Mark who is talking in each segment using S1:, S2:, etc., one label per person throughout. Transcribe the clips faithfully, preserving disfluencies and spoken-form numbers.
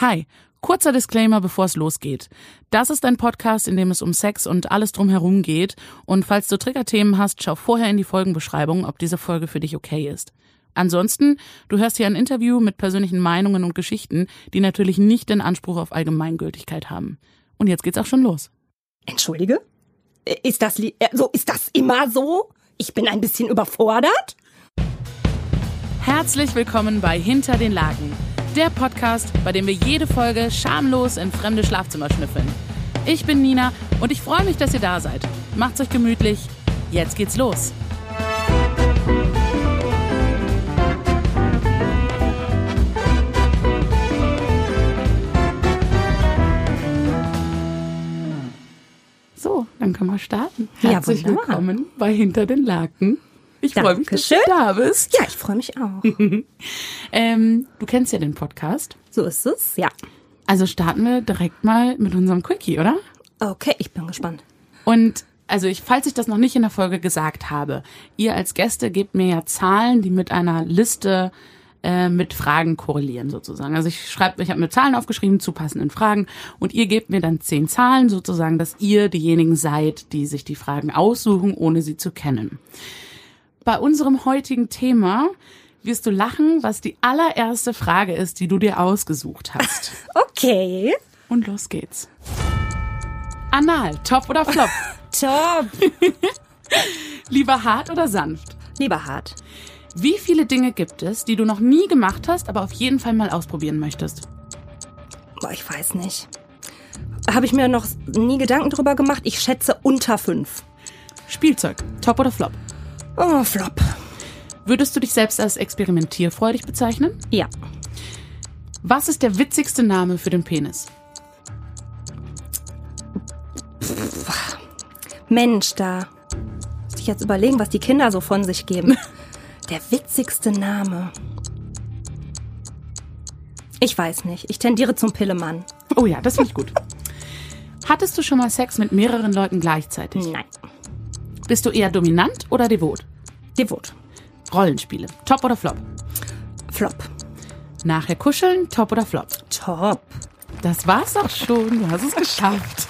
S1: Hi, kurzer Disclaimer, bevor es losgeht. Das ist ein Podcast, in dem es um Sex und alles drumherum geht. Und falls du Triggerthemen hast, schau vorher in die Folgenbeschreibung, ob diese Folge für dich okay ist. Ansonsten, du hörst hier ein Interview mit persönlichen Meinungen und Geschichten, die natürlich nicht den Anspruch auf Allgemeingültigkeit haben. Und jetzt geht's auch schon los.
S2: Entschuldige? Ist das, li- so, ist das immer so? Ich bin ein bisschen überfordert.
S1: Herzlich willkommen bei Hinter den Laken, der Podcast, bei dem wir jede Folge schamlos in fremde Schlafzimmer schnüffeln. Ich bin Nina und ich freue mich, dass ihr da seid. Macht's euch gemütlich. Jetzt geht's los. So, dann können wir starten. Herzlich
S2: Ja, wunderbar.
S1: willkommen bei Hinter den Laken. Ich freue mich, dass du
S2: Dankeschön.
S1: da bist.
S2: Ja, ich freue mich auch.
S1: Ähm, du kennst ja den Podcast.
S2: So ist es, ja.
S1: Also starten wir direkt mal mit unserem Quickie, oder?
S2: Okay, ich bin gespannt.
S1: Und also ich, falls ich das noch nicht in der Folge gesagt habe, ihr als Gäste gebt mir ja Zahlen, die mit einer Liste äh, mit Fragen korrelieren sozusagen. Also ich schreibe, ich habe mir Zahlen aufgeschrieben zu passenden Fragen und ihr gebt mir dann zehn Zahlen sozusagen, dass ihr diejenigen seid, die sich die Fragen aussuchen, ohne sie zu kennen. Bei unserem heutigen Thema wirst du lachen, was die allererste Frage ist, die du dir ausgesucht hast.
S2: Okay.
S1: Und los geht's. Anal, top oder flop?
S2: Top.
S1: Lieber hart oder sanft?
S2: Lieber hart.
S1: Wie viele Dinge gibt es, die du noch nie gemacht hast, aber auf jeden Fall mal ausprobieren möchtest?
S2: Boah, ich weiß nicht. Habe ich mir noch nie Gedanken drüber gemacht. Ich schätze unter fünf.
S1: Spielzeug, top oder flop?
S2: Oh, Flop.
S1: Würdest du dich selbst als experimentierfreudig bezeichnen?
S2: Ja.
S1: Was ist der witzigste Name für den Penis?
S2: Mensch, da muss ich jetzt überlegen, was die Kinder so von sich geben. Der witzigste Name. Ich weiß nicht. Ich tendiere zum Pillemann.
S1: Oh ja, das finde ich gut. Hattest du schon mal Sex mit mehreren Leuten gleichzeitig?
S2: Nein.
S1: Bist du eher dominant oder devot?
S2: Devot.
S1: Rollenspiele, top oder flop?
S2: Flop.
S1: Nachher kuscheln, top oder flop?
S2: Top.
S1: Das war's auch schon, du hast es geschafft.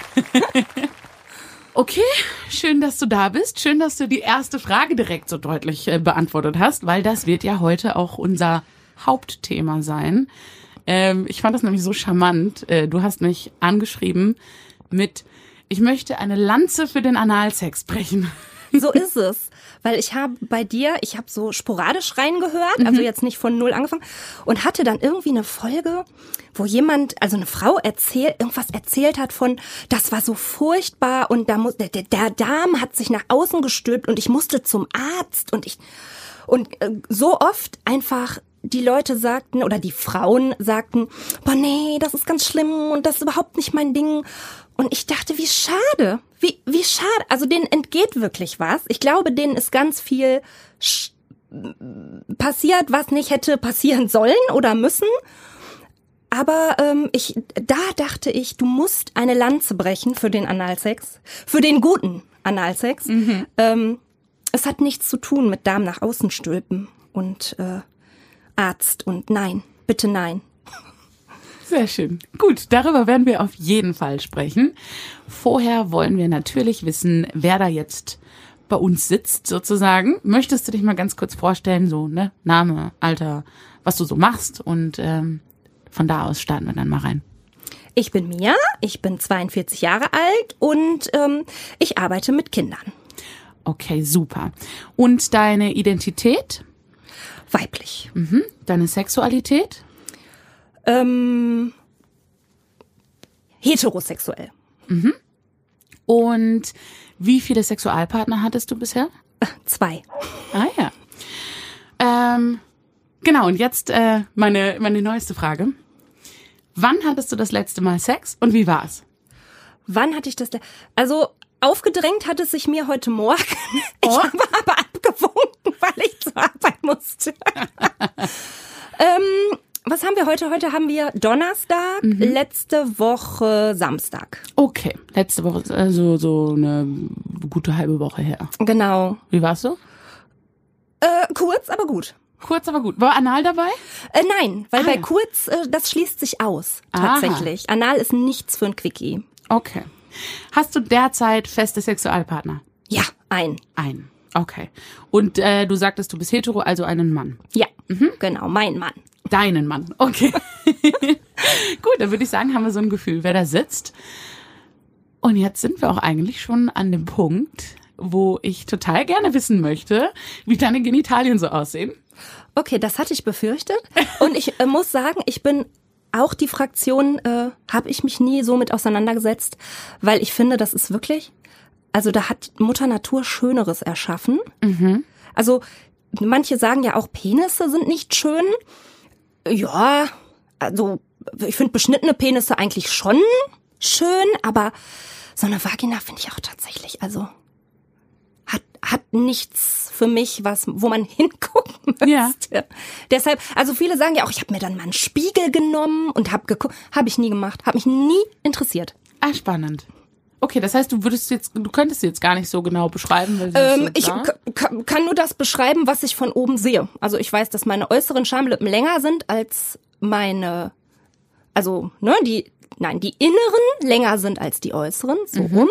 S1: Okay, schön, dass du da bist. Schön, dass du die erste Frage direkt so deutlich äh, beantwortet hast, weil das wird ja heute auch unser Hauptthema sein. Ähm, ich fand das nämlich so charmant. Äh, du hast mich angeschrieben mit, ich möchte eine Lanze für den Analsex brechen.
S2: So ist es. Weil ich habe bei dir, ich habe so sporadisch reingehört, mhm. also jetzt nicht von null angefangen, und hatte dann irgendwie eine Folge, wo jemand, also eine Frau erzählt, irgendwas erzählt hat von, das war so furchtbar und da muss, der, der Darm hat sich nach außen gestülpt und ich musste zum Arzt und ich, und äh, so oft einfach die Leute sagten, oder die Frauen sagten, boah nee, das ist ganz schlimm und das ist überhaupt nicht mein Ding. Und ich dachte, wie schade, wie wie schade. Also denen entgeht wirklich was. Ich glaube, denen ist ganz viel sch- passiert, was nicht hätte passieren sollen oder müssen. Aber ähm, ich, da dachte ich, du musst eine Lanze brechen für den Analsex, für den guten Analsex. Mhm. Ähm, es hat nichts zu tun mit Darm nach außen stülpen und äh, Arzt und nein, bitte nein.
S1: Sehr schön. Gut, darüber werden wir auf jeden Fall sprechen. Vorher wollen wir natürlich wissen, wer da jetzt bei uns sitzt sozusagen. Möchtest du dich mal ganz kurz vorstellen, so ne Name, Alter, was du so machst und ähm, von da aus starten wir dann mal rein.
S2: Ich bin Mia, ich bin zweiundvierzig Jahre alt und ähm, ich arbeite mit Kindern.
S1: Okay, super. Und deine Identität?
S2: Weiblich.
S1: Mhm. Deine Sexualität?
S2: Ähm, heterosexuell.
S1: Mhm. Und wie viele Sexualpartner hattest du bisher?
S2: Zwei.
S1: Ah ja. Ähm, genau, und jetzt äh, meine, meine neueste Frage. Wann hattest du das letzte Mal Sex und wie war's?
S2: Wann hatte ich das? Le- Also aufgedrängt hat es sich mir heute Morgen. Ich
S1: Oh.
S2: habe aber abgewunken, weil ich zur Arbeit musste. ähm, was haben wir heute? Heute haben wir Donnerstag, mhm. letzte Woche Samstag.
S1: Okay, letzte Woche, also so eine gute halbe Woche her.
S2: Genau.
S1: Wie war's so?
S2: Äh, kurz, aber gut.
S1: Kurz, aber gut. War Anal dabei?
S2: Äh, nein, weil
S1: Ah,
S2: bei
S1: ja.
S2: kurz, äh, das schließt sich aus,
S1: Aha.
S2: tatsächlich. Anal ist nichts für ein Quickie.
S1: Okay. Hast du derzeit feste Sexualpartner?
S2: Ja, ein.
S1: Einen. Okay. Und äh, du sagtest, du bist hetero, also einen Mann.
S2: Ja, genau, mein Mann.
S1: Deinen Mann. Okay. Gut, dann würde ich sagen, haben wir so ein Gefühl, wer da sitzt. Und jetzt sind wir auch eigentlich schon an dem Punkt, wo ich total gerne wissen möchte, wie deine Genitalien so aussehen.
S2: Okay, das hatte ich befürchtet. Und ich äh, muss sagen, ich bin auch die Fraktion, äh, habe ich mich nie so mit auseinandergesetzt, weil ich finde, das ist wirklich, also da hat Mutter Natur Schöneres erschaffen. Mhm. Also manche sagen ja auch, Penisse sind nicht schön. Ja, also ich finde beschnittene Penisse eigentlich schon schön, aber so eine Vagina finde ich auch tatsächlich, also hat hat nichts für mich, was wo man hingucken müsste.
S1: Ja.
S2: Deshalb, also viele sagen ja auch, ich habe mir dann mal einen Spiegel genommen und habe geguckt, habe ich nie gemacht, habe mich nie interessiert.
S1: Ah, spannend. Okay, das heißt, du würdest jetzt, du könntest sie jetzt gar nicht so genau beschreiben, weil sie
S2: Ähm,
S1: so
S2: ich
S1: klar?
S2: k- k- kann nur das beschreiben, was ich von oben sehe. Also ich weiß, dass meine äußeren Schamlippen länger sind als meine, also ne, die, nein, die inneren länger sind als die äußeren, so rum.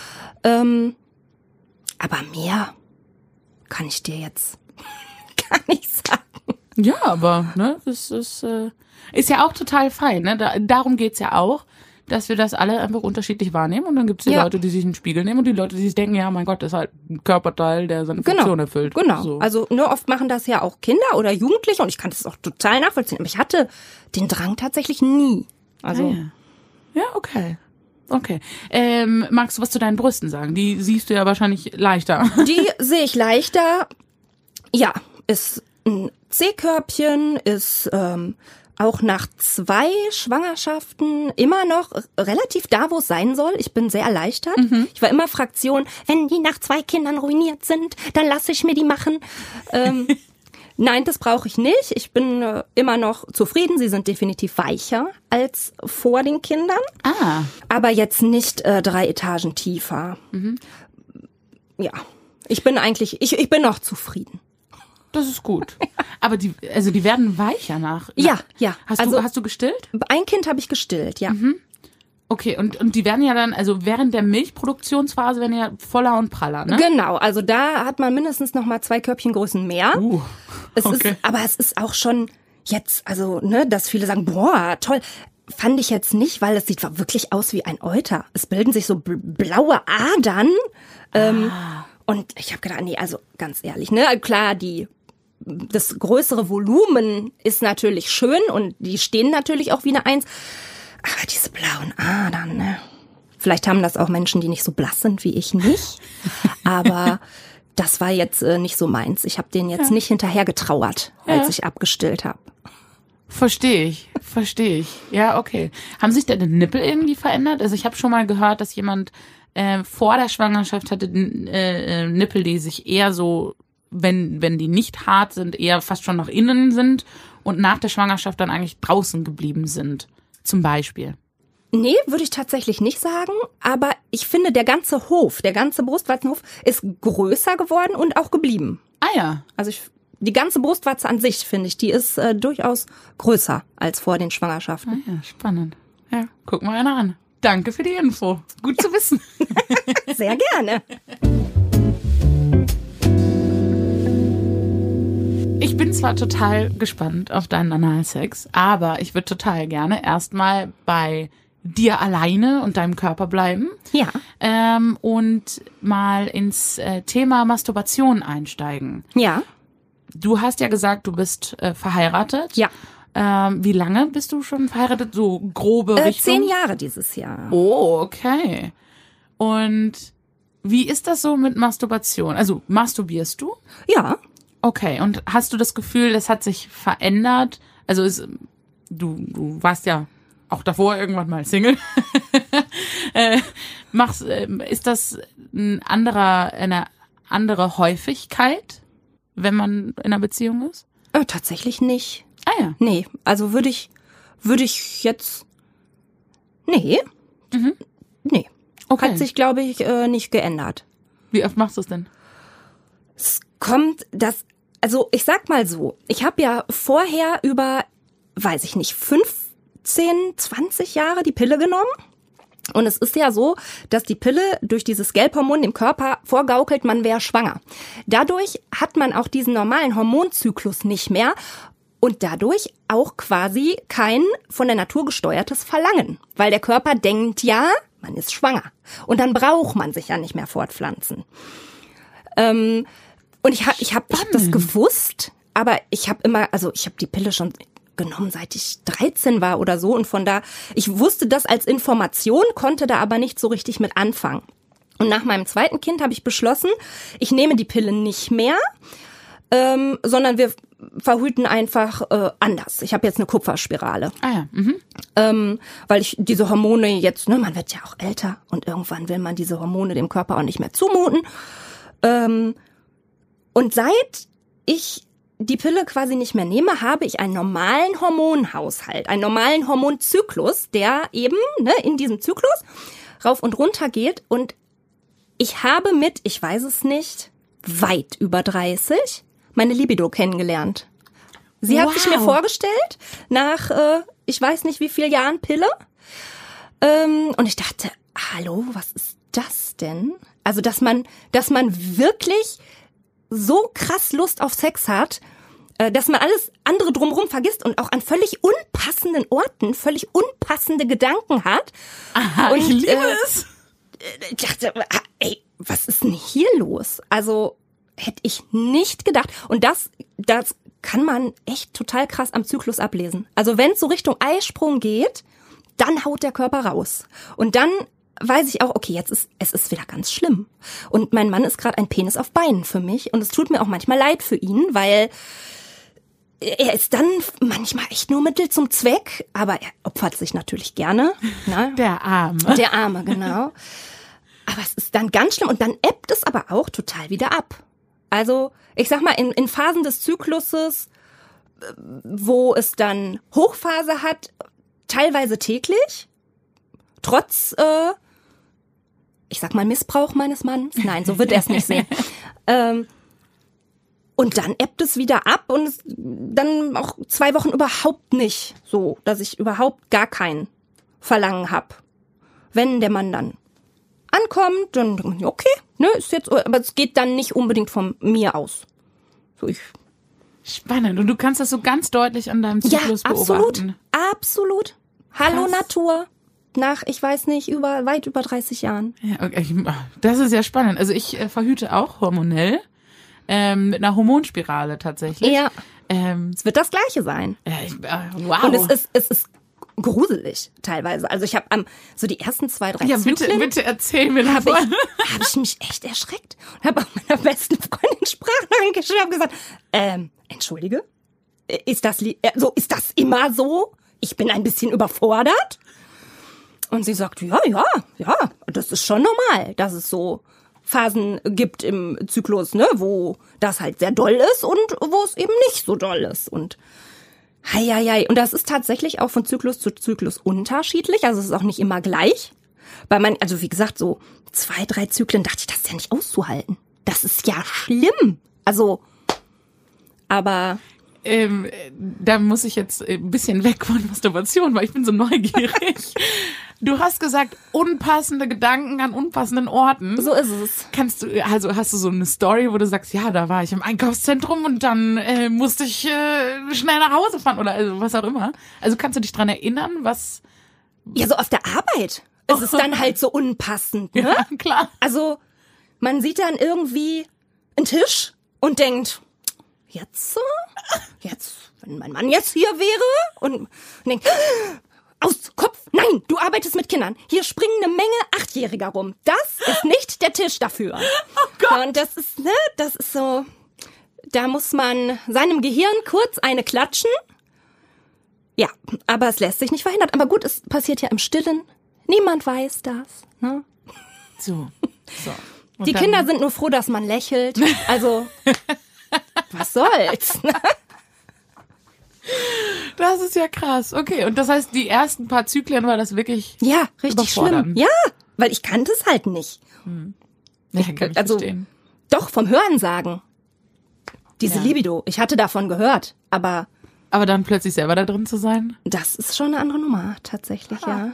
S2: Ähm, aber mehr kann ich dir jetzt gar nicht sagen.
S1: Ja, aber ne, das ist äh, ist ja auch total fein. Ne? Da, darum geht's ja auch, dass wir das alle einfach unterschiedlich wahrnehmen. Und dann gibt's die
S2: Ja.
S1: Leute, die sich einen Spiegel nehmen und die Leute, die sich denken, ja, mein Gott, das ist halt ein Körperteil, der seine
S2: Genau,
S1: Funktion erfüllt.
S2: genau.
S1: So.
S2: Also ne, oft machen das ja auch Kinder oder Jugendliche und ich kann das auch total nachvollziehen. Aber ich hatte den Drang tatsächlich nie. Also
S1: Ah, ja. ja, okay. Okay. Ähm, magst du was zu deinen Brüsten sagen? Die siehst du ja wahrscheinlich leichter.
S2: die sehe ich leichter. Ja, ist ein C-Körbchen, ist ähm, auch nach zwei Schwangerschaften immer noch relativ da, wo es sein soll. Ich bin sehr erleichtert.
S1: Mhm.
S2: Ich war immer Fraktion, wenn die nach zwei Kindern ruiniert sind, dann lasse ich mir die machen. Ähm, nein, das brauche ich nicht. Ich bin äh, immer noch zufrieden. Sie sind definitiv weicher als vor den Kindern.
S1: Ah.
S2: Aber jetzt nicht äh, drei Etagen tiefer.
S1: Mhm.
S2: Ja, ich bin eigentlich, ich, ich bin noch zufrieden.
S1: Das ist gut. Aber die, also die werden weicher nach.
S2: Ja,
S1: nach-
S2: ja.
S1: Hast
S2: Also-
S1: du, hast du gestillt?
S2: Ein Kind habe ich gestillt, ja.
S1: Okay, und, und die werden ja dann, also während der Milchproduktionsphase werden ja voller und praller, ne?
S2: Genau, also da hat man mindestens noch mal zwei Körbchengrößen mehr.
S1: Uh,
S2: es
S1: okay.
S2: ist, aber es ist auch schon jetzt, also ne, dass viele sagen, boah, toll. Fand ich jetzt nicht, weil es sieht wirklich aus wie ein Euter. Es bilden sich so bl- blaue Adern. Ähm,
S1: Ah.
S2: Und ich habe gedacht, nee, also ganz ehrlich, ne, klar, die das größere Volumen ist natürlich schön und die stehen natürlich auch wie eine Eins. Aber diese blauen Adern, ne? Vielleicht haben das auch Menschen, die nicht so blass sind wie ich nicht. Aber das war jetzt äh, nicht so meins. Ich habe denen jetzt nicht hinterher getrauert, als
S1: Ja.
S2: ich abgestillt habe.
S1: Verstehe ich, verstehe ich. Ja, okay. Haben sich deine Nippel irgendwie verändert? Also ich habe schon mal gehört, dass jemand äh, vor der Schwangerschaft hatte äh, äh, Nippel, die sich eher so, wenn wenn die nicht hart sind, eher fast schon nach innen sind und nach der Schwangerschaft dann eigentlich draußen geblieben sind. Zum Beispiel.
S2: Nee, würde ich tatsächlich nicht sagen. Aber ich finde, der ganze Hof, der ganze Brustwarzenhof ist größer geworden und auch geblieben.
S1: Ah ja.
S2: Also ich, die ganze Brustwarze an sich, finde ich, die ist äh, durchaus größer als vor den Schwangerschaften.
S1: Ah ja, spannend. Ja, guck mal einer an. Danke für die Info. Gut zu wissen.
S2: Sehr gerne.
S1: Ich bin zwar total gespannt auf deinen Analsex, aber ich würde total gerne erstmal bei dir alleine und deinem Körper bleiben.
S2: Ja.
S1: Ähm, und mal ins äh, Thema Masturbation einsteigen.
S2: Ja.
S1: Du hast ja gesagt, du bist äh, verheiratet.
S2: Ja.
S1: Ähm, wie lange bist du schon verheiratet? So grobe
S2: Äh,
S1: Richtung?
S2: zehn Jahre dieses Jahr.
S1: Oh, okay. Und wie ist das so mit Masturbation? Also masturbierst du?
S2: Ja.
S1: Okay, und hast du das Gefühl, das hat sich verändert? Also ist, du, du warst ja auch davor irgendwann mal Single. äh, machst, äh, ist das ein anderer, eine andere Häufigkeit, wenn man in einer Beziehung ist?
S2: Äh, tatsächlich nicht.
S1: Ah ja.
S2: Nee, also würde ich, würde ich jetzt, nee.
S1: Mhm.
S2: Nee.
S1: Okay.
S2: Hat sich, glaube ich, äh, nicht geändert.
S1: Wie oft machst du es denn?
S2: Es kommt, das, also ich sag mal so, ich habe ja vorher über, weiß ich nicht, fünfzehn, zwanzig Jahre die Pille genommen. Und es ist ja so, dass die Pille durch dieses Gelbhormon dem Körper vorgaukelt, man wäre schwanger. Dadurch hat man auch diesen normalen Hormonzyklus nicht mehr und dadurch auch quasi kein von der Natur gesteuertes Verlangen. Weil der Körper denkt, ja, man ist schwanger. Und dann braucht man sich ja nicht mehr fortpflanzen. Ähm, und ich habe ich hab, ich hab das gewusst, aber ich habe immer, also ich habe die Pille schon genommen, seit ich dreizehn war oder so. Und von da, ich wusste das als Information, konnte da aber nicht so richtig mit anfangen. Und nach meinem zweiten Kind habe ich beschlossen, ich nehme die Pille nicht mehr, ähm, sondern wir verhüten einfach äh, anders. Ich habe jetzt eine Kupferspirale.
S1: Ah ja. Mhm.
S2: Ähm, weil ich diese Hormone jetzt, ne, man wird ja auch älter und irgendwann will man diese Hormone dem Körper auch nicht mehr zumuten. Ähm, und seit ich die Pille quasi nicht mehr nehme, habe ich einen normalen Hormonhaushalt, einen normalen Hormonzyklus, der eben ne, in diesem Zyklus rauf und runter geht. Und ich habe mit, ich weiß es nicht, weit über dreißig meine Libido kennengelernt. Sie
S1: Wow.
S2: hat sich mir vorgestellt, nach, äh, ich weiß nicht wie viel Jahren Pille. Ähm, und ich dachte, hallo, was ist das denn? Also, dass man, dass man wirklich so krass Lust auf Sex hat, dass man alles andere drumherum vergisst und auch an völlig unpassenden Orten völlig unpassende Gedanken hat.
S1: Aha,
S2: und,
S1: ich liebe
S2: äh,
S1: es.
S2: Ich dachte, ey, was ist denn hier los? Also hätte ich nicht gedacht. Und das, das kann man echt total krass am Zyklus ablesen. Also wenn es so Richtung Eisprung geht, dann haut der Körper raus. Und dann weiß ich auch, okay, jetzt ist es ist wieder ganz schlimm. Und mein Mann ist gerade ein Penis auf Beinen für mich. Und es tut mir auch manchmal leid für ihn, weil er ist dann manchmal echt nur Mittel zum Zweck, aber er opfert sich natürlich gerne. Ne?
S1: Der Arme.
S2: Der Arme, genau. Aber es ist dann ganz schlimm und dann ebbt es aber auch total wieder ab. Also ich sag mal, in, in Phasen des Zykluses, wo es dann Hochphase hat, teilweise täglich, trotz äh, ich sag mal, Missbrauch meines Mannes. Nein, so wird er es nicht sehen. ähm, und dann ebbt es wieder ab und es, dann auch zwei Wochen überhaupt nicht so, dass ich überhaupt gar kein Verlangen habe. Wenn der Mann dann ankommt, dann okay, ne, ist jetzt, aber es geht dann nicht unbedingt von mir aus. So ich.
S1: Spannend. Und du kannst das so ganz deutlich an deinem Zyklus
S2: ja, absolut,
S1: beobachten.
S2: Absolut. Hallo
S1: Krass.
S2: Natur. Nach, ich weiß nicht, über weit über dreißig Jahren.
S1: Ja, okay. Das ist ja spannend. Also ich äh, verhüte auch hormonell, ähm, mit einer Hormonspirale tatsächlich.
S2: Ja.
S1: Ähm,
S2: Es wird das Gleiche sein.
S1: ja, ich, äh, wow.
S2: Und es ist, es ist gruselig teilweise. Also ich habe am so die ersten zwei, drei
S1: ja, bitte,
S2: Zyklen
S1: bitte erzähl mir
S2: habe
S1: davon.
S2: ich, hab ich mich echt erschreckt und habe auch meiner besten Freundin Sprachnachrichten geschrieben und gesagt, ähm, entschuldige, ist das li- äh, so ist das immer so? Ich bin ein bisschen überfordert. Und sie sagt, ja, ja, ja, das ist schon normal, dass es so Phasen gibt im Zyklus, ne, wo das halt sehr doll ist und wo es eben nicht so doll ist. Und hei, hei, hei. Und das ist tatsächlich auch von Zyklus zu Zyklus unterschiedlich. Also es ist auch nicht immer gleich. Weil man, also wie gesagt, so zwei, drei Zyklen dachte ich, das ist ja nicht auszuhalten. Das ist ja schlimm. Also, aber
S1: Ähm, da muss ich jetzt ein bisschen weg von Masturbation, weil ich bin so neugierig. Du hast gesagt, unpassende Gedanken an unpassenden Orten.
S2: so ist es.
S1: Kannst du, also hast du so eine Story, wo du sagst, ja, da war ich im Einkaufszentrum und dann äh, musste ich äh, schnell nach Hause fahren oder also was auch immer. Also kannst du dich dran erinnern, was...
S2: Ja, so auf der Arbeit. Es ist dann halt so unpassend, ne?
S1: Ja, klar.
S2: Also, man sieht dann irgendwie einen Tisch und denkt, jetzt so? Jetzt, wenn mein Mann jetzt hier wäre und, und denkt, aus, Kopf, nein, du arbeitest mit Kindern. Hier springen eine Menge Achtjähriger rum. Das ist nicht der Tisch dafür.
S1: Oh Gott.
S2: Und das ist, ne, das ist so, da muss man seinem Gehirn kurz eine klatschen. Ja, aber es lässt sich nicht verhindern. Aber gut, es passiert ja im Stillen. Niemand weiß das, ne?
S1: So, so. Und
S2: Die
S1: dann-
S2: Kinder sind nur froh, dass man lächelt. Also, was soll's?
S1: Das ist ja krass. Okay, und das heißt, die ersten paar Zyklen war das wirklich...
S2: Ja, richtig schlimm.
S1: Überfordernd.
S2: Ja, weil ich kannte es halt nicht.
S1: Ja, kann ich
S2: also-
S1: verstehen.
S2: Doch, vom Hören sagen. diese
S1: Ja.
S2: Libido. Ich hatte davon gehört, aber
S1: Aber dann plötzlich selber da drin zu sein?
S2: das ist schon eine andere Nummer, tatsächlich, ja.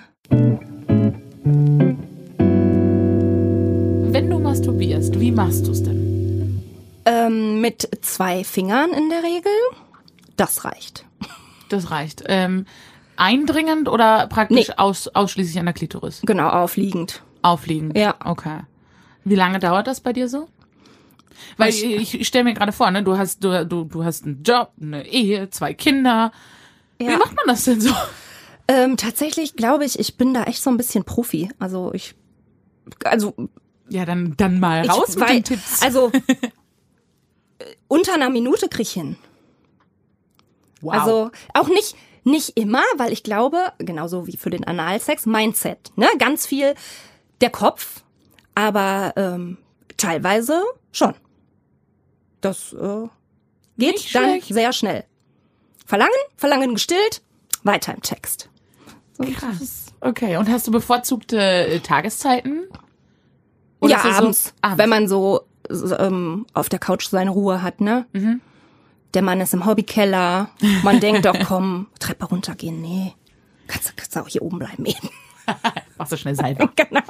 S1: Wenn du masturbierst, wie machst du es denn?
S2: Ähm, mit zwei Fingern in der Regel. Das reicht.
S1: Das reicht. Ähm, eindringend oder praktisch
S2: Nee.
S1: aus, ausschließlich an der Klitoris?
S2: Genau, aufliegend.
S1: Aufliegend?
S2: Ja.
S1: Okay. Wie lange dauert das bei dir so? Weil
S2: Ich-
S1: ich, ich stelle mir gerade vor, ne, du hast du, du du hast einen Job, eine Ehe, zwei Kinder. Wie
S2: Ja.
S1: macht man das denn so?
S2: Ähm, tatsächlich glaube ich, ich bin da echt so ein bisschen Profi. Also ich, also
S1: Ja, dann dann mal
S2: ich
S1: raus mit
S2: wei-
S1: den Tipps.
S2: Also äh, unter einer Minute krieg ich hin.
S1: Wow.
S2: Also auch nicht nicht immer, weil ich glaube, genauso wie für den Analsex, Mindset, ne, ganz viel der Kopf, aber ähm, teilweise schon. Das äh, geht
S1: Nicht
S2: dann
S1: schlecht.
S2: sehr schnell. Verlangen, Verlangen gestillt, weiter im Text. So,
S1: Krass. Okay. Und hast du bevorzugte äh, Tageszeiten? Oder
S2: ja,
S1: ist das
S2: abends,
S1: so, abends.
S2: wenn man so, so ähm, auf der Couch seine Ruhe hat, ne?
S1: Mhm.
S2: Der Mann ist im Hobbykeller. Man denkt doch, komm, Treppe runtergehen. Nee, kannst, du- kannst du auch hier oben bleiben eben.
S1: Machst du schnell selber.
S2: Genau.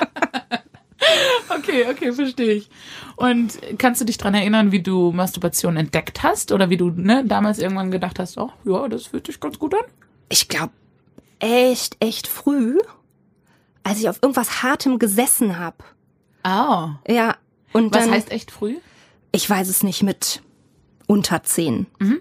S1: Okay, okay, verstehe ich. Und kannst du dich dran erinnern, wie du Masturbation entdeckt hast? Oder wie du ne, damals irgendwann gedacht hast, oh, ja, das fühlt sich ganz gut an?
S2: Ich glaube, echt, echt früh, als ich auf irgendwas Hartem gesessen habe.
S1: Oh.
S2: Ja, und
S1: Was
S2: dann,
S1: heißt echt früh?
S2: ich weiß es nicht, mit unter zehn.
S1: Mhm.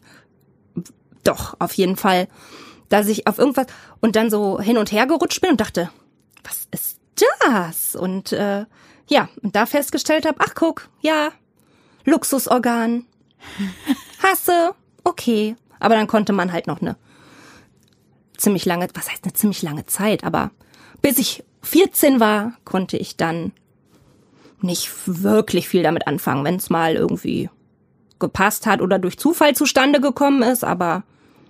S2: Doch, auf jeden Fall, dass ich auf irgendwas und dann so hin und her gerutscht bin und dachte, was ist das? Und äh, ja, und da festgestellt habe, ach guck, ja, Luxusorgan, hasse, okay. Aber dann konnte man halt noch eine ziemlich lange, was heißt eine ziemlich lange Zeit, aber bis ich vierzehn war, konnte ich dann nicht wirklich viel damit anfangen, wenn es mal irgendwie gepasst hat oder durch Zufall zustande gekommen ist, aber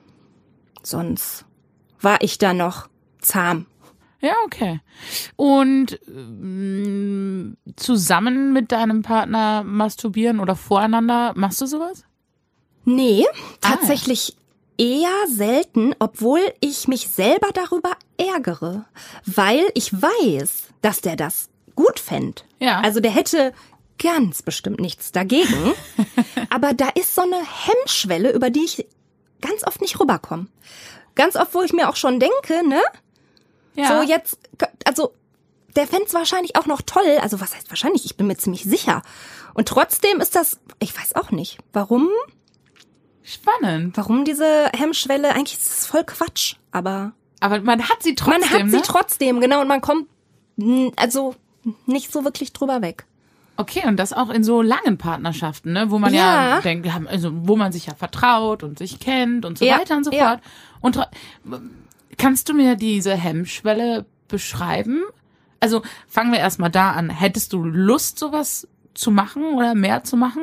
S2: sonst war ich da noch zahm.
S1: Ja, okay. Und ähm, zusammen mit deinem Partner masturbieren oder voreinander, machst du sowas?
S2: Nee,
S1: Ah,
S2: tatsächlich eher selten, obwohl ich mich selber darüber ärgere, weil ich weiß, dass der das gut fänd.
S1: Ja.
S2: Also der hätte ganz bestimmt nichts dagegen, aber da ist so eine Hemmschwelle, über die ich ganz oft nicht rüberkomme. Ganz oft, wo ich mir auch schon denke, ne?
S1: Ja.
S2: So jetzt, also der fänd's wahrscheinlich auch noch toll. Also was heißt wahrscheinlich? Ich bin mir ziemlich sicher. Und trotzdem ist das, ich weiß auch nicht, warum,
S1: Spannend.
S2: warum diese Hemmschwelle, eigentlich ist es voll Quatsch, aber
S1: Aber man hat sie trotzdem,
S2: man hat
S1: ne?
S2: sie trotzdem, genau, und man kommt mm, also nicht so wirklich drüber weg.
S1: Okay, und das auch in so langen Partnerschaften, ne, wo man ja,
S2: Ja.
S1: denkt, also wo man sich ja vertraut und sich kennt und so
S2: Ja,
S1: weiter und so
S2: ja.
S1: fort. Und tro- kannst du mir diese Hemmschwelle beschreiben? Also fangen wir erstmal da an. Hättest du Lust, sowas zu machen oder mehr zu machen?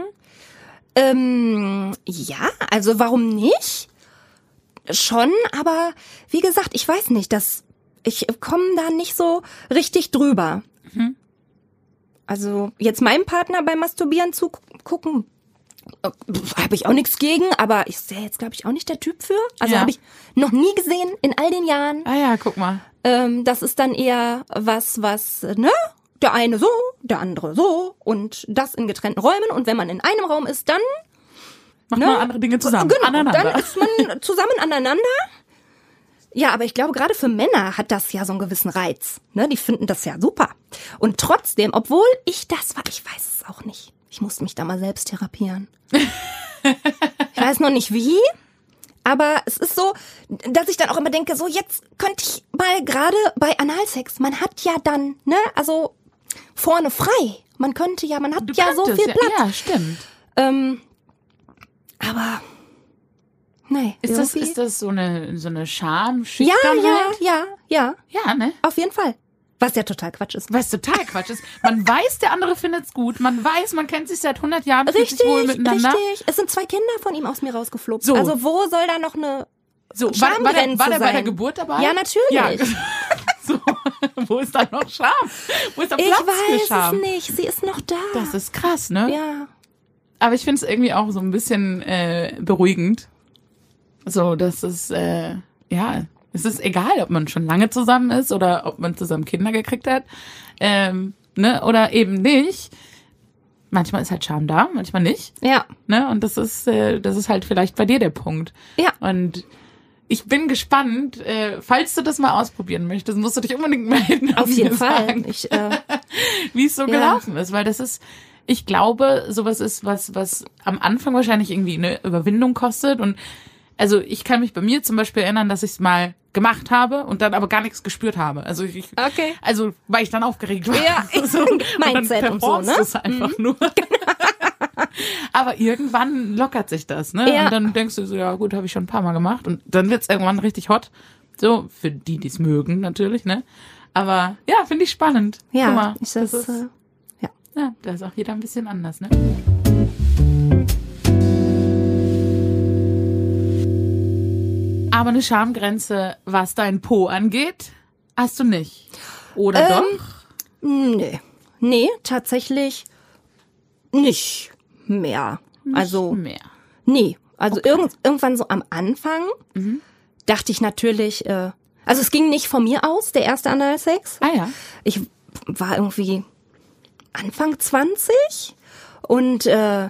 S2: Ähm, ja, also warum nicht? Schon, aber wie gesagt, ich weiß nicht, dass ich komme da nicht so richtig drüber.
S1: Mhm.
S2: Also jetzt meinem Partner beim Masturbieren zugucken, äh, habe ich auch nichts gegen, aber ich sehe jetzt, glaube ich, auch nicht der Typ für. Also
S1: Ja.
S2: habe ich noch nie gesehen in all den Jahren.
S1: Ah ja, guck mal.
S2: Ähm, das ist dann eher was, was, ne? Der eine so, der andere so und das in getrennten Räumen. Und wenn man in einem Raum ist, dann
S1: Macht
S2: Ne?
S1: man andere Dinge zusammen,
S2: Genau,
S1: aneinander.
S2: dann ist man zusammen aneinander. Ja, aber ich glaube, gerade für Männer hat das ja so einen gewissen Reiz. Ne? Die finden das ja super. Und trotzdem, obwohl ich das war, ich weiß es auch nicht. Ich musste mich da mal selbst therapieren. Ich weiß noch nicht wie, aber es ist so, dass ich dann auch immer denke, so jetzt könnte ich mal gerade bei Analsex, man hat ja dann, ne, also vorne frei. Man könnte ja, man hat
S1: Du
S2: ja so
S1: könntest,
S2: viel Platz.
S1: Ja, stimmt.
S2: Ähm, aber nee,
S1: Ist das,
S2: irgendwie-
S1: ist das so eine, so eine Scham,
S2: ja,
S1: Schüchternheit?
S2: ja, ja, ja,
S1: Ja, ne?
S2: auf jeden Fall. Was ja total Quatsch ist.
S1: Was total Quatsch ist. Man weiß, der andere findet's gut. Man weiß, man kennt sich seit hundert Jahren, fühlt sich
S2: Richtig,
S1: wohl miteinander.
S2: richtig. Es sind zwei Kinder von ihm aus mir rausgeflogen.
S1: So.
S2: Also wo soll da noch eine
S1: So, war, war, der,
S2: Schamgrenze
S1: war der bei der
S2: sein?
S1: Geburt dabei?
S2: Ja, natürlich.
S1: Ja. So, wo ist da noch Scham? Wo ist da
S2: Ich
S1: Platz für
S2: weiß
S1: Scham?
S2: es nicht. Sie ist noch da.
S1: Das ist krass, ne?
S2: ja.
S1: Aber ich finde es irgendwie auch so ein bisschen äh, beruhigend. So, dass es, äh, ja, es ist egal, ob man schon lange zusammen ist oder ob man zusammen Kinder gekriegt hat, ähm, ne, oder eben nicht. Manchmal ist halt Scham da, manchmal nicht.
S2: Ja.
S1: Ne, und das ist, äh, das ist halt vielleicht bei dir der Punkt.
S2: Ja.
S1: Und ich bin gespannt, äh, falls du das mal ausprobieren möchtest, musst du dich unbedingt melden.
S2: Auf jeden Fall.
S1: Sagen,
S2: Ich, äh,
S1: wie es so
S2: ja.
S1: gelaufen ist, weil das ist, ich glaube, sowas ist was, was am Anfang wahrscheinlich irgendwie eine Überwindung kostet. Und also ich kann mich bei mir zum Beispiel erinnern, dass ich es mal gemacht habe und dann aber gar nichts gespürt habe. Also ich,
S2: Okay.
S1: also weil ich dann aufgeregt war.
S2: Ja,
S1: so, und
S2: Mindset
S1: dann
S2: und so, ne?
S1: es einfach mhm. nur. Aber irgendwann lockert sich das, ne?
S2: Ja.
S1: Und dann denkst du so, ja gut, habe ich schon ein paar Mal gemacht. Und dann wird's irgendwann richtig hot. So, für die, die es mögen natürlich, ne? Aber ja, finde ich spannend.
S2: Ja,
S1: Guck mal,
S2: ich
S1: das
S2: das,
S1: ist,
S2: äh, ja.
S1: ja, da ist auch jeder ein bisschen anders, ne? Aber eine Schamgrenze, was dein Po angeht, hast du nicht. Oder
S2: Ähm,
S1: doch?
S2: Nee. Nee, tatsächlich nicht mehr.
S1: Nicht
S2: also,
S1: mehr.
S2: nee. Also irgend, irgendwann so am Anfang mhm. dachte ich natürlich, äh, also es ging nicht von mir aus, der erste Analsex.
S1: Ah ja.
S2: Ich war irgendwie Anfang zwanzig und äh,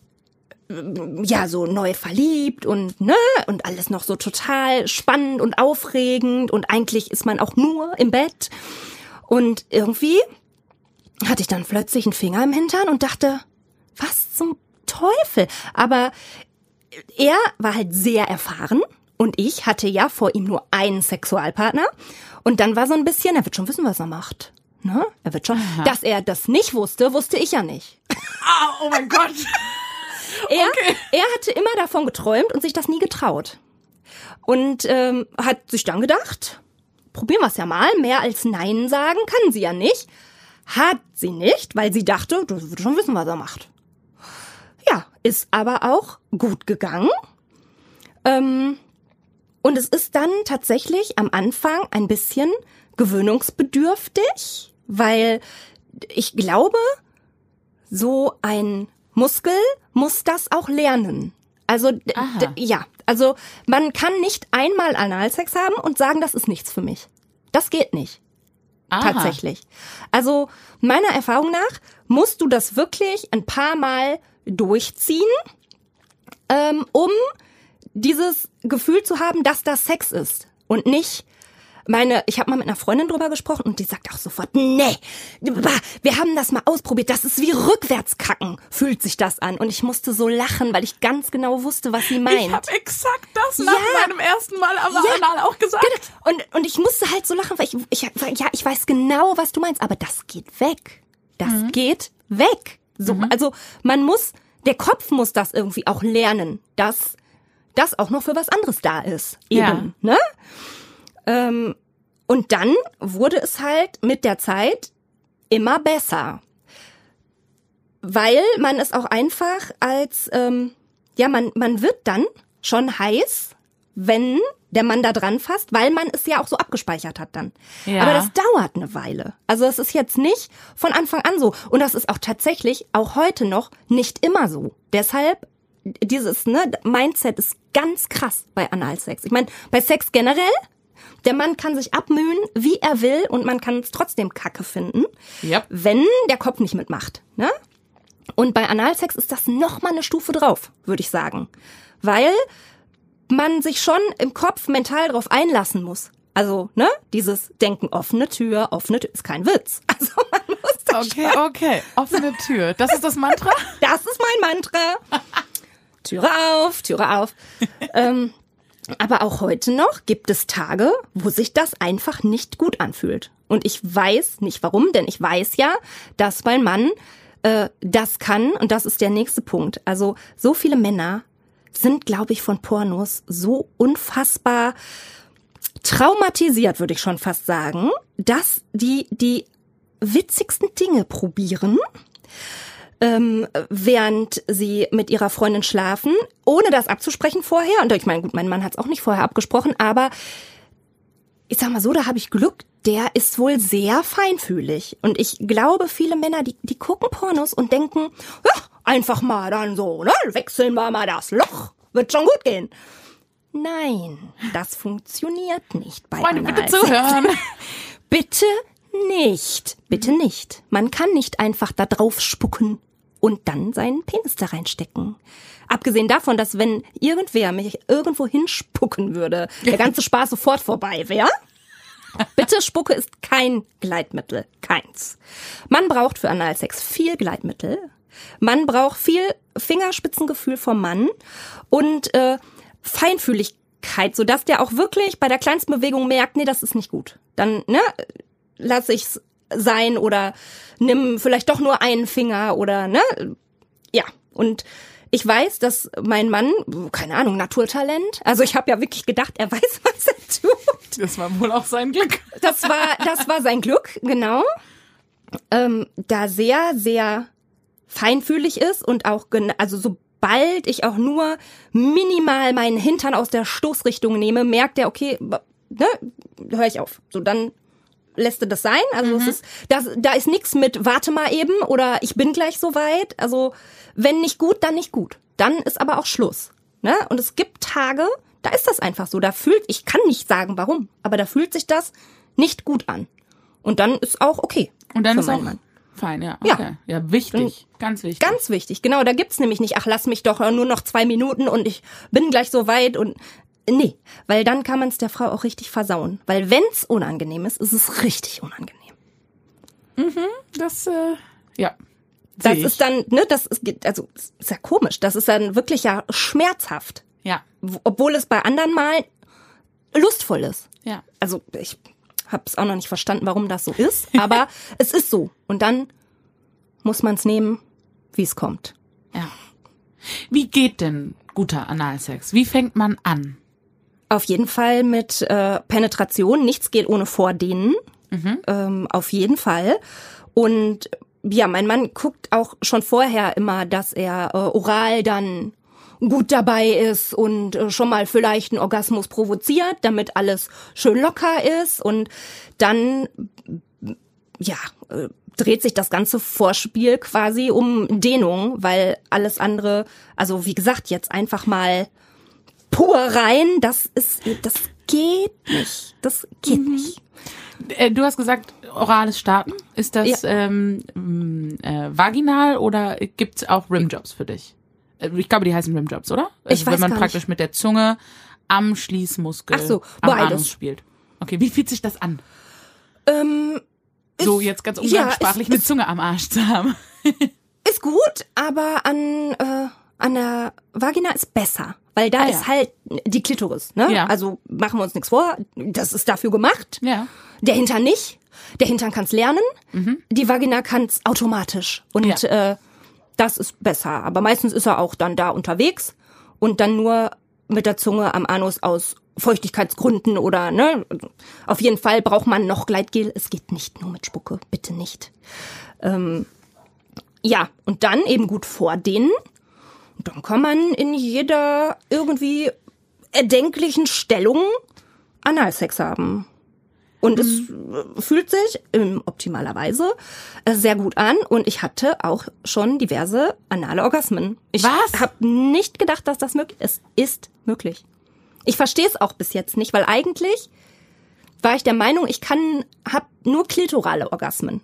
S2: ja, so neu verliebt und ne, und alles noch so total spannend und aufregend und eigentlich ist man auch nur im Bett. Und irgendwie hatte ich dann plötzlich einen Finger im Hintern und dachte, was zum Teufel? Aber er war halt sehr erfahren und ich hatte ja vor ihm nur einen Sexualpartner und dann war so ein bisschen, er wird schon wissen, was er macht. Ne? Er wird schon, Aha. Dass er das nicht wusste, wusste ich ja nicht.
S1: Ah, oh mein Gott.
S2: Er,
S1: okay.
S2: er hatte immer davon geträumt und sich das nie getraut. Und ähm, hat sich dann gedacht, probieren wir es ja mal, mehr als Nein sagen kann sie ja nicht. Hat sie nicht, weil sie dachte, du wirst schon wissen, was er macht. Ja, ist aber auch gut gegangen. Ähm, und es ist dann tatsächlich am Anfang ein bisschen gewöhnungsbedürftig, weil ich glaube, so ein Muskel muss das auch lernen. Also d- d- ja, also man kann nicht einmal Analsex haben und sagen, das ist nichts für mich. Das geht nicht. Aha. Tatsächlich. Also meiner Erfahrung nach musst du das wirklich ein paar Mal durchziehen, ähm, um dieses Gefühl zu haben, dass das Sex ist und nicht meine, ich habe mal mit einer Freundin drüber gesprochen und die sagt auch sofort, nee, wir haben das mal ausprobiert, das ist wie Rückwärtskacken, fühlt sich das an. Und ich musste so lachen, weil ich ganz genau wusste, was sie meint.
S1: Ich habe exakt das nach
S2: ja.
S1: meinem ersten Mal am
S2: ja.
S1: Anal auch gesagt.
S2: Genau. Und, und ich musste halt so lachen, weil ich, ich, ja, ich weiß genau, was du meinst, aber das geht weg. Das mhm. geht weg. So, mhm. Also man muss, der Kopf muss das irgendwie auch lernen, dass das auch noch für was anderes da ist. Eben,
S1: ja.
S2: ne? Ähm, und dann wurde es halt mit der Zeit immer besser. Weil man es auch einfach als, ähm, ja, man, man wird dann schon heiß, wenn der Mann da dran fasst, weil man es ja auch so abgespeichert hat dann. Ja. Aber das dauert eine Weile. Also es ist jetzt nicht von Anfang an so. Und das ist auch tatsächlich auch heute noch nicht immer so. Deshalb dieses ne, Mindset ist ganz krass bei Analsex. Ich meine, bei Sex generell, der Mann kann sich abmühen, wie er will, und man kann es trotzdem kacke finden,
S1: yep.
S2: wenn der Kopf nicht mitmacht. Ne? Und bei Analsex ist das noch mal eine Stufe drauf, würde ich sagen. Weil man sich schon im Kopf mental drauf einlassen muss. Also, ne, dieses Denken, offene Tür, offene Tür, ist kein Witz. Also man muss das
S1: Okay,
S2: schon.
S1: okay, offene Tür. Das ist das Mantra?
S2: Das ist mein Mantra. Türe auf, Türe auf. ähm, aber auch heute noch gibt es Tage, wo sich das einfach nicht gut anfühlt. Und ich weiß nicht warum, denn ich weiß ja, dass mein Mann äh, das kann. Und das ist der nächste Punkt. Also so viele Männer sind, glaube ich, von Pornos so unfassbar traumatisiert, würde ich schon fast sagen, dass die die witzigsten Dinge probieren, ähm, während sie mit ihrer Freundin schlafen, ohne das abzusprechen vorher. Und ich meine, gut, mein Mann hat es auch nicht vorher abgesprochen, aber ich sag mal so, da habe ich Glück, der ist wohl sehr feinfühlig. Und ich glaube, viele Männer, die, die gucken Pornos und denken, ja, einfach mal dann so, ne, wechseln wir mal das Loch, wird schon gut gehen. Nein, das funktioniert nicht bei
S1: Freunde, bitte
S2: Analsex.
S1: zuhören.
S2: Bitte nicht, bitte nicht. Man kann nicht einfach da drauf spucken und dann seinen Penis da reinstecken. Abgesehen davon, dass wenn irgendwer mich irgendwo hinspucken würde, der ganze Spaß sofort vorbei wäre. Bitte, Spucke ist kein Gleitmittel, keins. Man braucht für Analsex viel Gleitmittel. Man braucht viel Fingerspitzengefühl vom Mann und äh, Feinfühligkeit, sodass der auch wirklich bei der kleinsten Bewegung merkt, nee, das ist nicht gut. Dann, ne, lass ich's sein oder nimm vielleicht doch nur einen Finger oder, ne, ja. Und ich weiß, dass mein Mann, keine Ahnung, Naturtalent, also ich habe ja wirklich gedacht, er weiß, was er tut.
S1: Das war wohl auch sein Glück.
S2: Das war, das war sein Glück, genau. Ähm, da sehr, sehr feinfühlig ist und auch, also sobald ich auch nur minimal meinen Hintern aus der Stoßrichtung nehme, merkt er, okay, ne, höre ich auf. So, dann lässt er das sein. Also mhm. es ist, das, da ist nichts mit warte mal eben oder ich bin gleich soweit. Also wenn nicht gut, dann nicht gut. Dann ist aber auch Schluss. Ne? Und es gibt Tage, da ist das einfach so. Da fühlt, ich kann nicht sagen, warum, aber da fühlt sich das nicht gut an. Und dann ist auch okay.
S1: Und dann ist auch
S2: Mann.
S1: Fein, ja. Okay. Ja, ja, wichtig,
S2: und
S1: ganz wichtig.
S2: Ganz wichtig, genau. Da gibt's nämlich nicht, ach, lass mich doch nur noch zwei Minuten und ich bin gleich so weit und nee, weil dann kann man es der Frau auch richtig versauen. Weil wenn's unangenehm ist, ist es richtig unangenehm.
S1: Mhm, das, äh, ja.
S2: Das ist dann, ne, das ist, also, ist ja komisch. Das ist dann wirklich ja schmerzhaft.
S1: Ja.
S2: Obwohl es bei anderen mal lustvoll ist.
S1: Ja.
S2: Also, ich hab's auch noch nicht verstanden, warum das so ist, aber es ist so. Und dann muss man's nehmen, wie es kommt.
S1: Ja. Wie geht denn guter Analsex? Wie fängt man an?
S2: Auf jeden Fall mit äh, Penetration. Nichts geht ohne Vordehnen. Mhm. Ähm, auf jeden Fall. Und ja, mein Mann guckt auch schon vorher immer, dass er äh, oral dann gut dabei ist und äh, schon mal vielleicht einen Orgasmus provoziert, damit alles schön locker ist. Und dann, ja, äh, dreht sich das ganze Vorspiel quasi um Dehnung, weil alles andere, also wie gesagt, jetzt einfach mal pur rein, das ist, das geht nicht. Das geht mhm. nicht.
S1: Du hast gesagt, orales Starten. Ist das ja. ähm, äh, vaginal oder gibt's auch Rimjobs für dich? Ich glaube, die heißen Rimjobs, oder? Also,
S2: ich weiß
S1: wenn man
S2: gar
S1: praktisch
S2: nicht.
S1: mit der Zunge am Schließmuskel,
S2: Ach so,
S1: am
S2: beides.
S1: Anus spielt. Okay, wie fühlt sich das an?
S2: Ähm,
S1: so
S2: ist,
S1: jetzt ganz umgangssprachlich
S2: ja,
S1: eine Zunge am Arsch zu haben.
S2: Ist gut, aber an äh, an der Vagina ist besser, weil da
S1: ah,
S2: ist
S1: ja.
S2: halt die Klitoris, ne?
S1: Ja.
S2: Also machen wir uns nichts vor, das ist dafür gemacht.
S1: Ja.
S2: Der Hintern nicht. Der Hintern kann's lernen.
S1: Mhm.
S2: Die Vagina kann's automatisch. Und
S1: ja.
S2: äh, das ist besser. Aber meistens ist er auch dann da unterwegs und dann nur mit der Zunge am Anus aus Feuchtigkeitsgründen oder, ne? Auf jeden Fall braucht man noch Gleitgel. Es geht nicht nur mit Spucke. Bitte nicht. Ähm, ja, und dann eben gut vordehnen. Und dann kann man in jeder irgendwie erdenklichen Stellung Analsex haben. Und mhm. es fühlt sich in optimaler Weise sehr gut an. Und ich hatte auch schon diverse anale Orgasmen. Ich habe nicht gedacht, dass das möglich ist. Es ist möglich. Ich verstehe es auch bis jetzt nicht, weil eigentlich war ich der Meinung, ich kann, habe nur klitorale Orgasmen.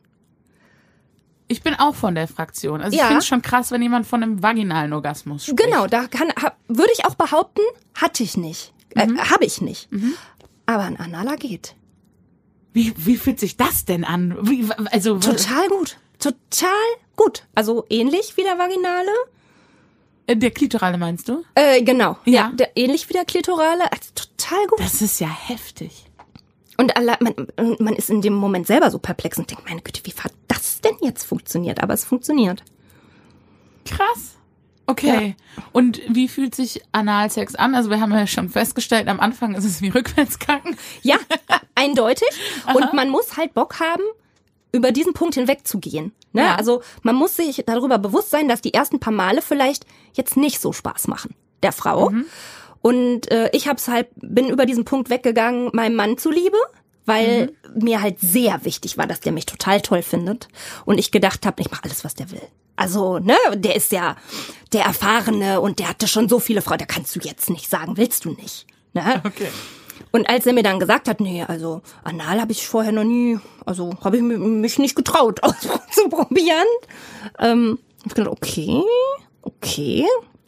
S1: Ich bin auch von der Fraktion. Also
S2: ja.
S1: ich finde es schon krass, wenn jemand von einem vaginalen Orgasmus spricht.
S2: Genau, da kann, hab, würde ich auch behaupten, hatte ich nicht.
S1: Mhm.
S2: Äh, habe ich nicht.
S1: Mhm.
S2: Aber ein analer geht.
S1: Wie, wie fühlt sich das denn an? Wie, also
S2: Total gut. Total gut. Also ähnlich wie der vaginale.
S1: Der klitorale meinst du?
S2: Äh, genau.
S1: Ja.
S2: ja der, ähnlich wie der klitorale. Also total gut.
S1: Das ist ja heftig.
S2: Und alle, man, man ist in dem Moment selber so perplex und denkt, meine Güte, wie hat das denn jetzt funktioniert? Aber es funktioniert.
S1: Krass. Okay. Ja. Und wie fühlt sich Analsex an? Also wir haben ja schon festgestellt, am Anfang ist es wie Rückwärtskacken.
S2: Ja, eindeutig. Und man muss halt Bock haben, über diesen Punkt hinwegzugehen. Ne?
S1: Ja.
S2: Also man muss sich darüber bewusst sein, dass die ersten paar Male vielleicht jetzt nicht so Spaß machen, der Frau. Mhm. Und äh, ich hab's halt, bin über diesen Punkt weggegangen, meinem Mann zuliebe, weil mir halt sehr wichtig war, dass der mich total toll findet. Und ich gedacht habe, ich mache alles, was der will. Also, ne, der ist ja der Erfahrene und der hatte schon so viele Frauen. Da kannst du jetzt nicht sagen, willst du nicht. Ne?
S1: Okay.
S2: Und als er mir dann gesagt hat, nee, also anal habe ich vorher noch nie, also habe ich mich nicht getraut auszuprobieren. Ähm, ich gedacht, okay, okay.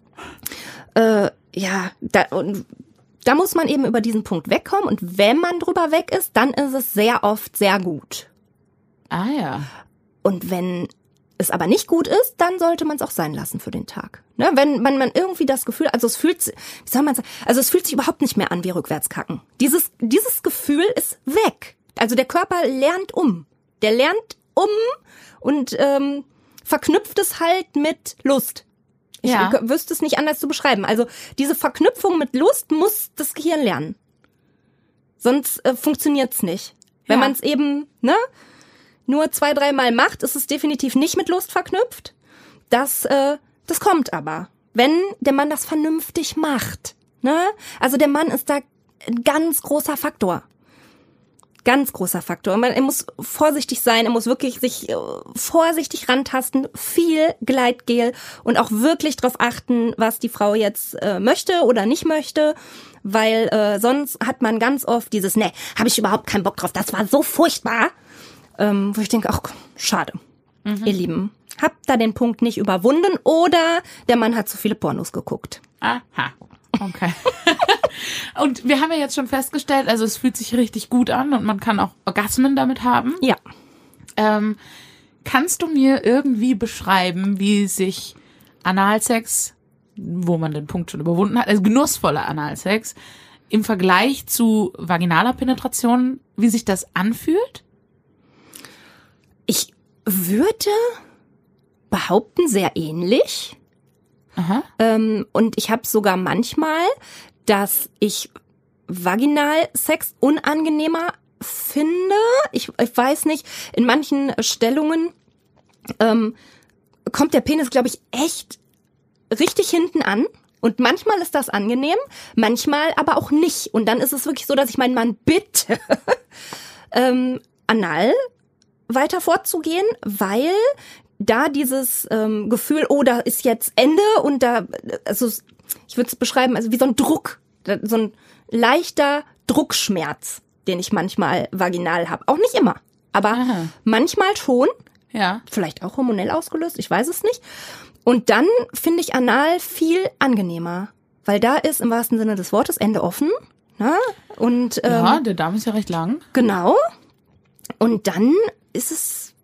S2: Äh, ja, da, und da muss man eben über diesen Punkt wegkommen. Und wenn man drüber weg ist, dann ist es sehr oft sehr gut.
S1: Ah ja.
S2: Und wenn es aber nicht gut ist, dann sollte man es auch sein lassen für den Tag. Ne? Wenn man, man irgendwie das Gefühl, also es fühlt, wie soll man sagen, also es fühlt sich überhaupt nicht mehr an wie rückwärts kacken. Dieses, dieses Gefühl ist weg. Also der Körper lernt um. Der lernt um und ähm, verknüpft es halt mit Lust. Ich
S1: ja.
S2: wüsste es nicht anders zu beschreiben. Also diese Verknüpfung mit Lust muss das Gehirn lernen. Sonst äh, funktioniert's nicht. Wenn
S1: Ja.
S2: man es eben, ne? nur zwei, dreimal macht, ist es definitiv nicht mit Lust verknüpft. Das, äh, das kommt aber, wenn der Mann das vernünftig macht. Ne? Also der Mann ist da ein ganz großer Faktor. Ganz großer Faktor. Man, er muss vorsichtig sein, er muss wirklich sich äh, vorsichtig rantasten, viel Gleitgel und auch wirklich drauf achten, was die Frau jetzt äh, möchte oder nicht möchte. Weil äh, sonst hat man ganz oft dieses, ne, habe ich überhaupt keinen Bock drauf, das war so furchtbar. Ähm, wo ich denke, ach, schade, mhm. ihr Lieben, habt da den Punkt nicht überwunden oder der Mann hat zu viele Pornos geguckt.
S1: Aha, okay. Und wir haben ja jetzt schon festgestellt, also es fühlt sich richtig gut an und man kann auch Orgasmen damit haben.
S2: Ja.
S1: Ähm, kannst du mir irgendwie beschreiben, wie sich Analsex, wo man den Punkt schon überwunden hat, also genussvoller Analsex, im Vergleich zu vaginaler Penetration, wie sich das anfühlt?
S2: Ich würde behaupten, sehr ähnlich.
S1: Aha.
S2: Ähm, und ich habe sogar manchmal, dass ich Vaginalsex unangenehmer finde. Ich, ich weiß nicht, in manchen Stellungen ähm, kommt der Penis, glaube ich, echt richtig hinten an. Und manchmal ist das angenehm, manchmal aber auch nicht. Und dann ist es wirklich so, dass ich meinen Mann bitte, ähm, anal weiter fortzugehen, weil da dieses ähm, Gefühl, oh, da ist jetzt Ende und da, also ich würde es beschreiben, also wie so ein Druck, so ein leichter Druckschmerz, den ich manchmal vaginal habe. Auch nicht immer, aber Aha. manchmal schon.
S1: Ja.
S2: Vielleicht auch hormonell ausgelöst, ich weiß es nicht. Und dann finde ich anal viel angenehmer, weil da ist im wahrsten Sinne des Wortes Ende offen. Ne? Und, ähm,
S1: ja, der Darm ist ja recht lang.
S2: Genau. Und dann ist es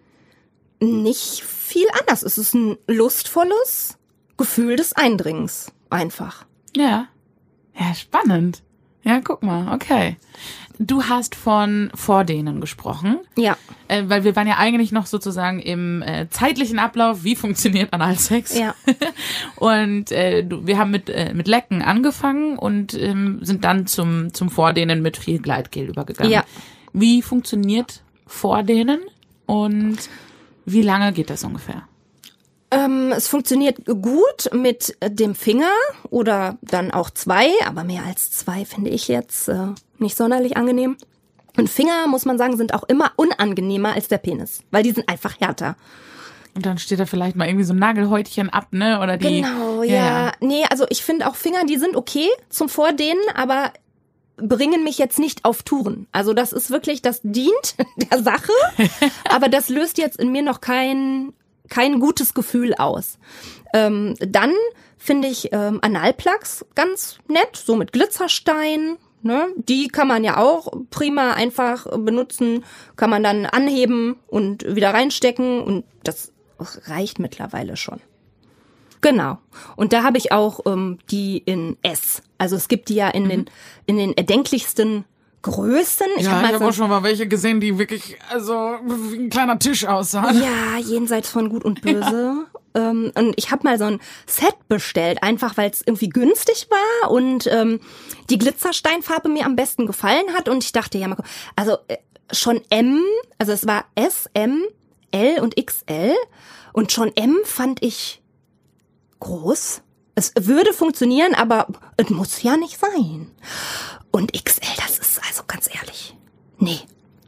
S2: nicht viel anders. Es ist ein lustvolles Gefühl des Eindringens. Einfach.
S1: Ja. Ja, spannend. Ja, guck mal, okay. Du hast von Vordehnen gesprochen.
S2: Ja.
S1: Äh, weil wir waren ja eigentlich noch sozusagen im äh, zeitlichen Ablauf, wie funktioniert Analsex.
S2: Ja.
S1: Und äh, du, wir haben mit äh, mit Lecken angefangen und ähm, sind dann zum zum Vordehnen mit viel Gleitgel übergegangen.
S2: Ja.
S1: Wie funktioniert Vordehnen und wie lange geht das ungefähr?
S2: Ähm, es funktioniert gut mit dem Finger oder dann auch zwei, aber mehr als zwei finde ich jetzt äh, nicht sonderlich angenehm. Und Finger, muss man sagen, sind auch immer unangenehmer als der Penis, weil die sind einfach härter.
S1: Und dann steht da vielleicht mal irgendwie so ein Nagelhäutchen ab, ne? Oder die.
S2: Genau, ja. ja. Nee, also ich finde auch Finger, die sind okay zum Vordehnen, aber bringen mich jetzt nicht auf Touren. Also das ist wirklich, das dient der Sache, aber das löst jetzt in mir noch kein kein gutes Gefühl aus. Ähm, dann finde ich ähm, Analplugs ganz nett, so mit Glitzerstein. Ne? Die kann man ja auch prima einfach benutzen, kann man dann anheben und wieder reinstecken und das reicht mittlerweile schon. Genau. Und da habe ich auch ähm, die in S. Also es gibt die ja in mhm. den in den erdenklichsten Größen.
S1: Ich ja, habe hab so, auch schon mal welche gesehen, die wirklich also wie ein kleiner Tisch aussahen.
S2: Ja, jenseits von Gut und Böse. Ja. Ähm, und ich habe mal so ein Set bestellt, einfach weil es irgendwie günstig war und ähm, die Glitzersteinfarbe mir am besten gefallen hat. Und ich dachte, ja mal, also äh, schon M, also es war S, M, L und X L. Und schon M fand ich groß. Es würde funktionieren, aber es muss ja nicht sein. Und X L, das ist also ganz ehrlich, nee, da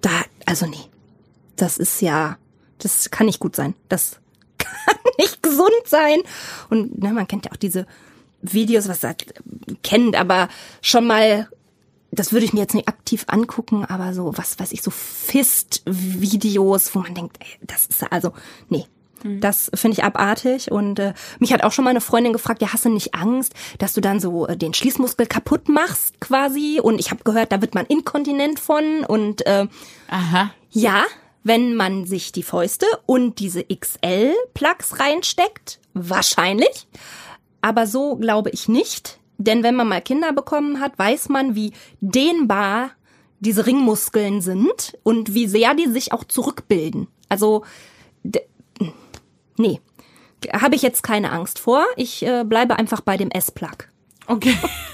S2: Also nee, das ist ja, das kann nicht gut sein. Das kann nicht gesund sein. Und ne, man kennt ja auch diese Videos, was das kennt, aber schon mal, das würde ich mir jetzt nicht aktiv angucken, aber so, was weiß ich, so Fist-Videos, wo man denkt, ey, das ist also, nee. Das finde ich abartig und äh, mich hat auch schon mal eine Freundin gefragt, ja, hast du nicht Angst, dass du dann so äh, den Schließmuskel kaputt machst quasi? Und ich habe gehört, da wird man inkontinent von und äh,
S1: Aha.
S2: ja, wenn man sich die Fäuste und diese X L-Plugs reinsteckt, wahrscheinlich, aber so glaube ich nicht, denn wenn man mal Kinder bekommen hat, weiß man, wie dehnbar diese Ringmuskeln sind und wie sehr die sich auch zurückbilden. Also d- Nee, habe ich jetzt keine Angst vor. Ich äh, bleibe einfach bei dem S-Plug.
S1: Okay.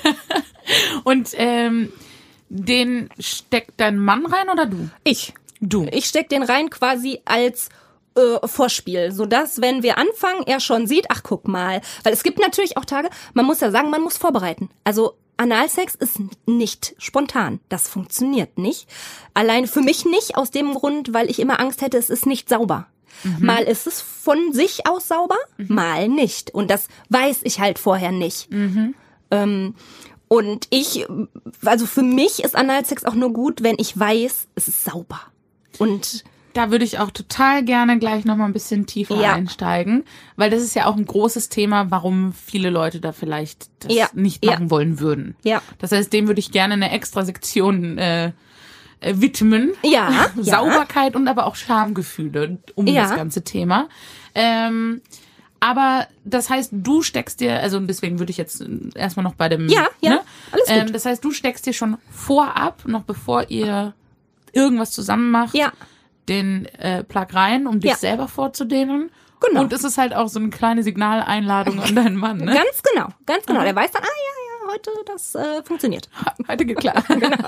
S1: Und ähm, den steckt dein Mann rein oder du?
S2: Ich.
S1: Du.
S2: Ich steck den rein quasi als äh, Vorspiel, sodass, wenn wir anfangen, er schon sieht, ach guck mal. Weil es gibt natürlich auch Tage, man muss ja sagen, man muss vorbereiten. Also Analsex ist nicht spontan. Das funktioniert nicht. Allein für mich nicht, aus dem Grund, weil ich immer Angst hätte, es ist nicht sauber. Mhm. Mal ist es von sich aus sauber, mhm. mal nicht. Und das weiß ich halt vorher nicht. Mhm. Ähm, und ich, also für mich ist Analsex auch nur gut, wenn ich weiß, es ist sauber. Und
S1: da würde ich auch total gerne gleich noch mal ein bisschen tiefer ja. einsteigen, weil das ist ja auch ein großes Thema, warum viele Leute da vielleicht das
S2: ja.
S1: nicht machen
S2: ja.
S1: wollen würden.
S2: Ja.
S1: Das heißt, dem würde ich gerne eine extra Sektion äh, widmen.
S2: Ja,
S1: Sauberkeit ja. und aber auch Schamgefühle um
S2: ja.
S1: das ganze Thema. Ähm, aber das heißt, du steckst dir, also deswegen würde ich jetzt erstmal noch bei dem...
S2: Ja, ja,
S1: ne?
S2: alles gut.
S1: Ähm, das heißt, du steckst dir schon vorab, noch bevor ihr irgendwas zusammen macht,
S2: ja.
S1: den äh, Plug rein, um dich
S2: ja.
S1: selber vorzudehnen.
S2: Genau.
S1: Und es ist halt auch so eine kleine Signaleinladung an deinen Mann, ne?
S2: Ganz genau, ganz genau. Der weiß dann, ah ja, ja, heute das äh, funktioniert.
S1: Heute geht klar. Genau.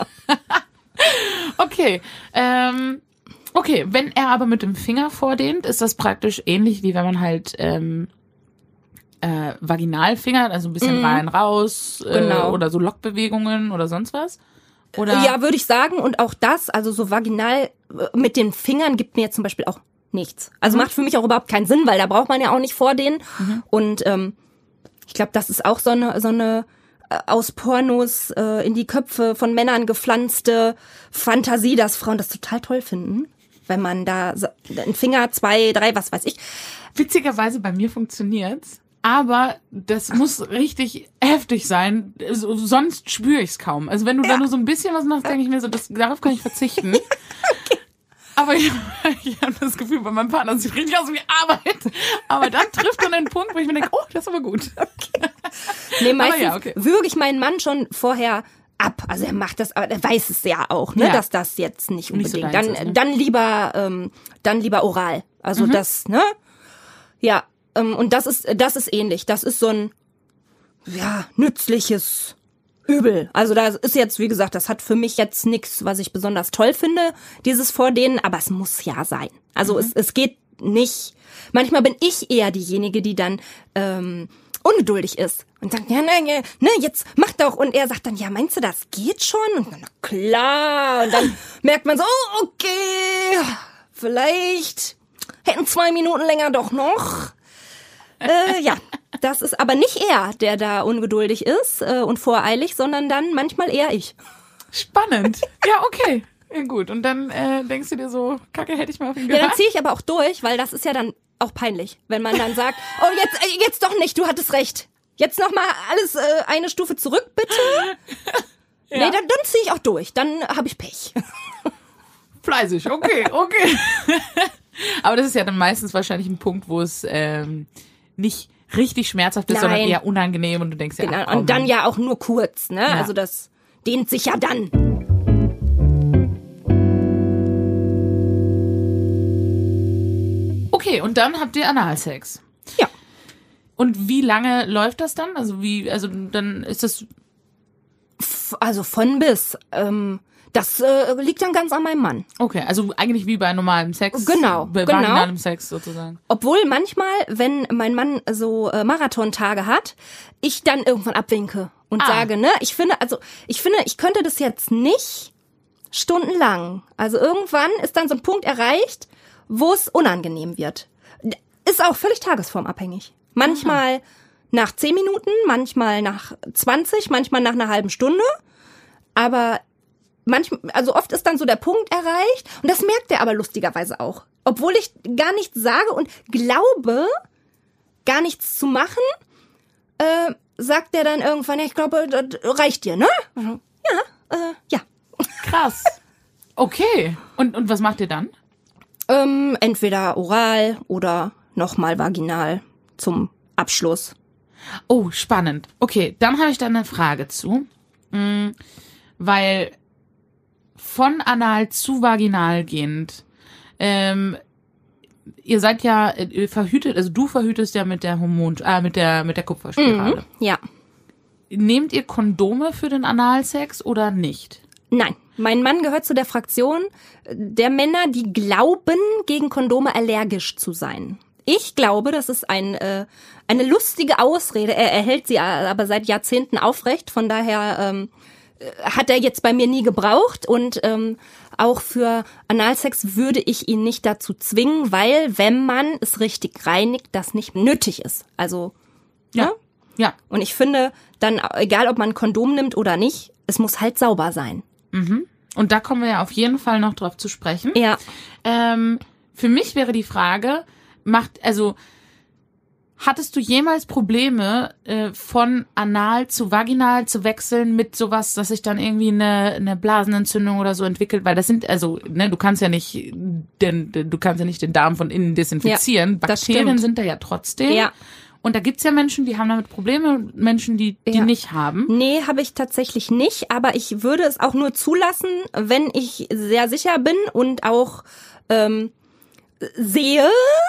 S1: Okay, ähm, okay, wenn er aber mit dem Finger vordehnt, ist das praktisch ähnlich, wie wenn man halt ähm, äh, Vaginalfinger, also ein bisschen mm. rein, raus äh,
S2: genau.
S1: oder so Lockbewegungen oder sonst was? Oder?
S2: Ja, würde ich sagen. Und auch das, also so vaginal mit den Fingern gibt mir zum Beispiel auch nichts. Also mhm. macht für mich auch überhaupt keinen Sinn, weil da braucht man ja auch nicht vordehnen. Mhm. Und ähm, ich glaube, das ist auch so eine so eine aus Pornos äh, in die Köpfe von Männern gepflanzte Fantasie, dass Frauen das total toll finden, wenn man da so, einen Finger, zwei, drei, was weiß ich.
S1: Witzigerweise bei mir funktioniert's, aber das muss richtig heftig sein, so, sonst spüre ich's kaum. Also wenn du ja. da nur so ein bisschen was machst, denke ich mir so, das, darauf kann ich verzichten. Okay. Aber ich, ich habe das Gefühl, bei meinem Partner sieht richtig aus wie Arbeit. Aber dann trifft man einen Punkt, wo ich mir denke, oh, das ist aber gut.
S2: Okay. Nee, meistens
S1: ja, okay.
S2: würge ich meinen Mann schon vorher ab. Also er macht das, aber er weiß es ja auch, ne, ja. dass das jetzt nicht unbedingt. Nicht so dann, ist, ne? dann lieber, ähm, dann lieber oral. Also mhm. das, ne? Ja, ähm, und das ist, das ist ähnlich. Das ist so ein, ja, nützliches Übel. Also da ist jetzt, wie gesagt, das hat für mich jetzt nichts, was ich besonders toll finde, dieses Vordehnen, aber es muss ja sein. Also mhm. es, es geht nicht. Manchmal bin ich eher diejenige, die dann ähm, ungeduldig ist und sagt, ja, ne, ne, ne, jetzt mach doch. Und er sagt dann, ja, meinst du, das geht schon? Und dann, na klar. Und dann merkt man so, oh, okay, vielleicht hätten zwei Minuten länger doch noch. Äh, ja, das ist aber nicht er, der da ungeduldig ist äh, und voreilig, sondern dann manchmal eher ich.
S1: Spannend. Ja, okay. Ja, gut. Und dann äh, denkst du dir so, Kacke, hätte ich mal auf ihn gehört.
S2: Ja, dann ziehe ich aber auch durch, weil das ist ja dann auch peinlich, wenn man dann sagt, oh, jetzt äh, jetzt doch nicht, du hattest recht. Jetzt noch mal alles äh, eine Stufe zurück, bitte. Ja. Nee, dann, dann ziehe ich auch durch. Dann habe ich Pech.
S1: Fleißig, okay, okay. Aber das ist ja dann meistens wahrscheinlich ein Punkt, wo es ähm, nicht richtig schmerzhaft ist, Nein. sondern eher unangenehm und du denkst ja,
S2: genau.
S1: ach, komm.
S2: Und dann ja auch nur kurz, ne? Ja. Also das dehnt sich ja dann.
S1: Okay, und dann habt ihr Analsex.
S2: Ja.
S1: Und wie lange läuft das dann? Also wie, also dann ist das...
S2: Also von bis. Ähm, das äh, liegt dann ganz an meinem Mann.
S1: Okay, also eigentlich wie bei normalem Sex.
S2: Genau,
S1: bei
S2: genau.
S1: vaginalem Sex sozusagen.
S2: Obwohl manchmal, wenn mein Mann so äh, Marathontage hat, ich dann irgendwann abwinke und ah. sage, ne, ich finde, also ich finde, ich könnte das jetzt nicht stundenlang. Also irgendwann ist dann so ein Punkt erreicht, wo es unangenehm wird. Ist auch völlig tagesformabhängig. Manchmal Aha. nach zehn Minuten, manchmal nach zwanzig, manchmal nach einer halben Stunde. Aber manchmal, also oft ist dann so der Punkt erreicht. Und das merkt er aber lustigerweise auch. Obwohl ich gar nichts sage und glaube, gar nichts zu machen, äh, sagt er dann irgendwann, ich glaube, das reicht dir, ne? Ja, äh, ja.
S1: Krass. Okay. Und, und was macht ihr dann?
S2: Ähm, entweder oral oder nochmal vaginal zum Abschluss.
S1: Oh, spannend. Okay, dann habe ich da eine Frage zu. Mhm, weil von anal zu vaginal gehend, ähm, ihr seid ja äh, verhütet, also du verhütest ja mit der Hormon, äh, mit der mit der Kupferspirale.
S2: Mhm, ja.
S1: Nehmt ihr Kondome für den Analsex oder nicht?
S2: Nein. Mein Mann gehört zu der Fraktion der Männer, die glauben, gegen Kondome allergisch zu sein. Ich glaube, das ist ein, äh, eine lustige Ausrede. Er, er hält sie aber seit Jahrzehnten aufrecht. Von daher ähm, hat er jetzt bei mir nie gebraucht. Und ähm, auch für Analsex würde ich ihn nicht dazu zwingen, weil, wenn man es richtig reinigt, das nicht nötig ist. Also,
S1: ja.
S2: ja.
S1: ja.
S2: Und ich finde, dann, egal ob man ein Kondom nimmt oder nicht, es muss halt sauber sein.
S1: Mhm. Und da kommen wir ja auf jeden Fall noch drauf zu sprechen.
S2: Ja.
S1: Ähm, für mich wäre die Frage, macht, also, hattest du jemals Probleme, äh, von anal zu vaginal zu wechseln mit sowas, dass sich dann irgendwie eine, eine Blasenentzündung oder so entwickelt? Weil das sind, also, ne, du kannst ja nicht den, du kannst ja nicht den Darm von innen desinfizieren.
S2: Ja,
S1: Bakterien sind da ja trotzdem.
S2: Ja.
S1: Und da gibt's ja Menschen, die haben damit Probleme und Menschen, die die
S2: ja.
S1: nicht haben.
S2: Nee, habe ich tatsächlich nicht, aber ich würde es auch nur zulassen, wenn ich sehr sicher bin und auch ähm, sehe,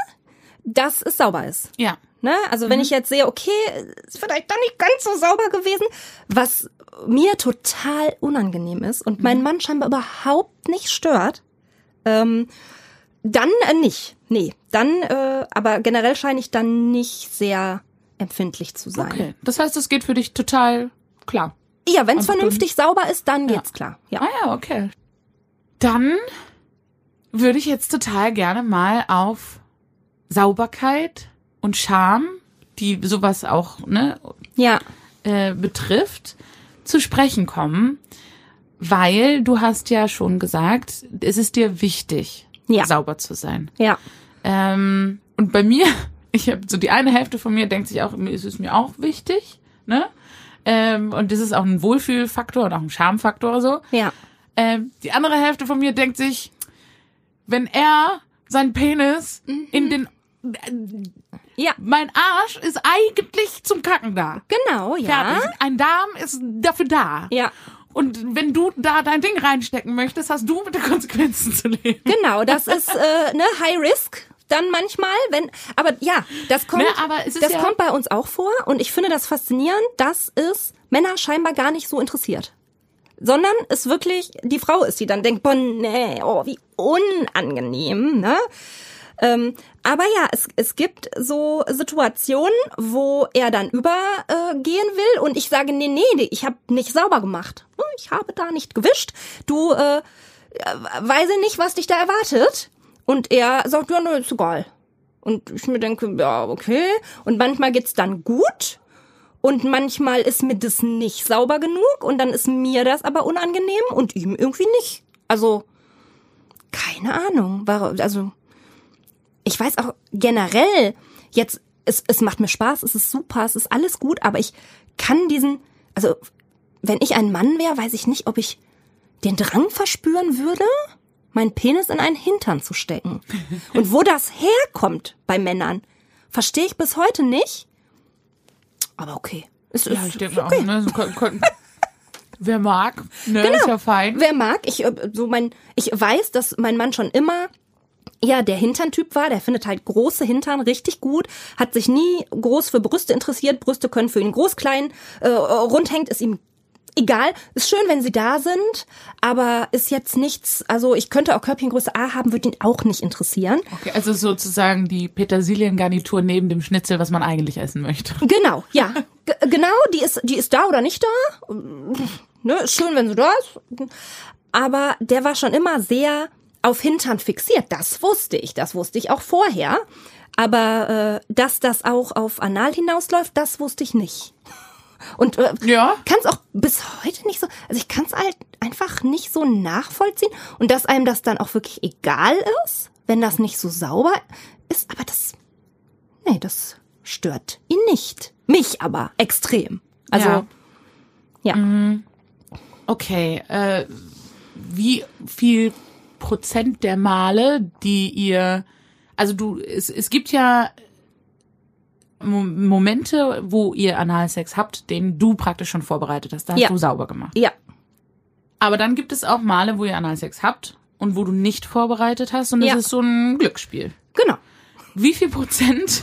S2: dass es sauber ist.
S1: Ja.
S2: Ne? Also wenn mhm. ich jetzt sehe, okay, ist vielleicht dann nicht ganz so sauber gewesen, was mir total unangenehm ist und mhm. mein Mann scheinbar überhaupt nicht stört, ähm, dann äh, nicht. Nee, dann, äh, aber generell scheine ich dann nicht sehr empfindlich zu sein.
S1: Okay, das heißt, es geht für dich total klar.
S2: Ja, wenn es vernünftig sauber ist, dann geht's
S1: ja.
S2: klar. Ja.
S1: Ah ja, okay. Dann würde ich jetzt total gerne mal auf Sauberkeit und Scham, die sowas auch ne,
S2: ja.
S1: äh, betrifft, zu sprechen kommen, weil du hast ja schon gesagt, es ist dir wichtig, ja. sauber zu sein.
S2: Ja.
S1: Ähm, und bei mir, ich habe so die eine Hälfte von mir denkt sich auch, ist es mir auch wichtig, ne? Ähm, und das ist auch ein Wohlfühlfaktor und auch ein Schamfaktor so.
S2: Ja.
S1: Ähm, die andere Hälfte von mir denkt sich, wenn er seinen Penis mhm. in den äh,
S2: ja.
S1: mein Arsch ist eigentlich zum Kacken da.
S2: Genau, ja.
S1: Fertig. Ein Darm ist dafür da.
S2: Ja.
S1: Und wenn du da dein Ding reinstecken möchtest, hast du mit den Konsequenzen zu leben.
S2: Genau, das ist äh, ne High Risk. Dann manchmal, wenn, aber ja, das kommt,
S1: ne, aber es ist
S2: das
S1: ja
S2: kommt bei uns auch vor und ich finde das faszinierend, dass es Männer scheinbar gar nicht so interessiert. Sondern es wirklich die Frau ist, die dann denkt, boah, nee, oh, wie unangenehm, ne? Ähm, aber ja, es, es gibt so Situationen, wo er dann übergehen äh, will und ich sage, nee, nee, ich habe nicht sauber gemacht. Ich habe da nicht gewischt. Du äh, weiß ich nicht, was dich da erwartet. Und er sagt, ja, nö, ist egal. Und ich mir denke, ja, okay. Und manchmal geht's dann gut. Und manchmal ist mir das nicht sauber genug. Und dann ist mir das aber unangenehm und ihm irgendwie nicht. Also, keine Ahnung. Also, ich weiß auch generell, jetzt, es, es macht mir Spaß, es ist super, es ist alles gut. Aber ich kann diesen, also, wenn ich ein Mann wäre, weiß ich nicht, ob ich den Drang verspüren würde, meinen Penis in einen Hintern zu stecken. Und wo das herkommt bei Männern, verstehe ich bis heute nicht. Aber okay. Es
S1: ja,
S2: ist
S1: ich denke
S2: okay.
S1: auch, ne? So, kon, kon, wer mag, ne?
S2: Genau.
S1: Ist ja fein.
S2: Wer mag, ich so mein, ich weiß, dass mein Mann schon immer ja der Hinterntyp war. Der findet halt große Hintern richtig gut, hat sich nie groß für Brüste interessiert. Brüste können für ihn groß, klein, äh, rund hängt, ist ihm egal, ist schön, wenn sie da sind, aber ist jetzt nichts, also ich könnte auch Körbchengröße A haben, würde ihn auch nicht interessieren.
S1: Okay, also sozusagen die Petersiliengarnitur neben dem Schnitzel, was man eigentlich essen möchte.
S2: Genau, ja. G- genau, die ist, die ist da oder nicht da. Ne, ist schön, wenn sie da ist. aber der war schon immer sehr auf Hintern fixiert. Das wusste ich, das wusste ich auch vorher. Aber äh, dass das auch auf Anal hinausläuft, das wusste ich nicht. Und äh,
S1: ja.
S2: kann es auch bis heute nicht so, also ich kann es halt einfach nicht so nachvollziehen. Und dass einem das dann auch wirklich egal ist, wenn das nicht so sauber ist. Aber das, nee, das stört ihn nicht. Mich aber extrem. Also,
S1: ja.
S2: ja.
S1: Mhm. Okay, äh, wie viel Prozent der Male, die ihr, also du, es, es gibt ja Momente, wo ihr Analsex habt, den du praktisch schon vorbereitet hast, da hast
S2: ja.
S1: du sauber gemacht.
S2: Ja.
S1: Aber dann gibt es auch Male, wo ihr Analsex habt und wo du nicht vorbereitet hast und das
S2: ja.
S1: ist so ein Glücksspiel.
S2: Genau.
S1: Wie viel Prozent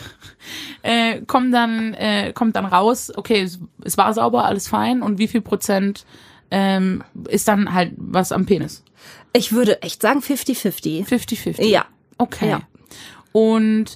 S1: äh, kommen dann, äh, kommt dann raus, okay, es, es war sauber, alles fein, und wie viel Prozent ähm, ist dann halt was am Penis?
S2: Ich würde echt sagen fifty fifty.
S1: fifty fifty?
S2: Ja.
S1: Okay.
S2: Ja.
S1: Und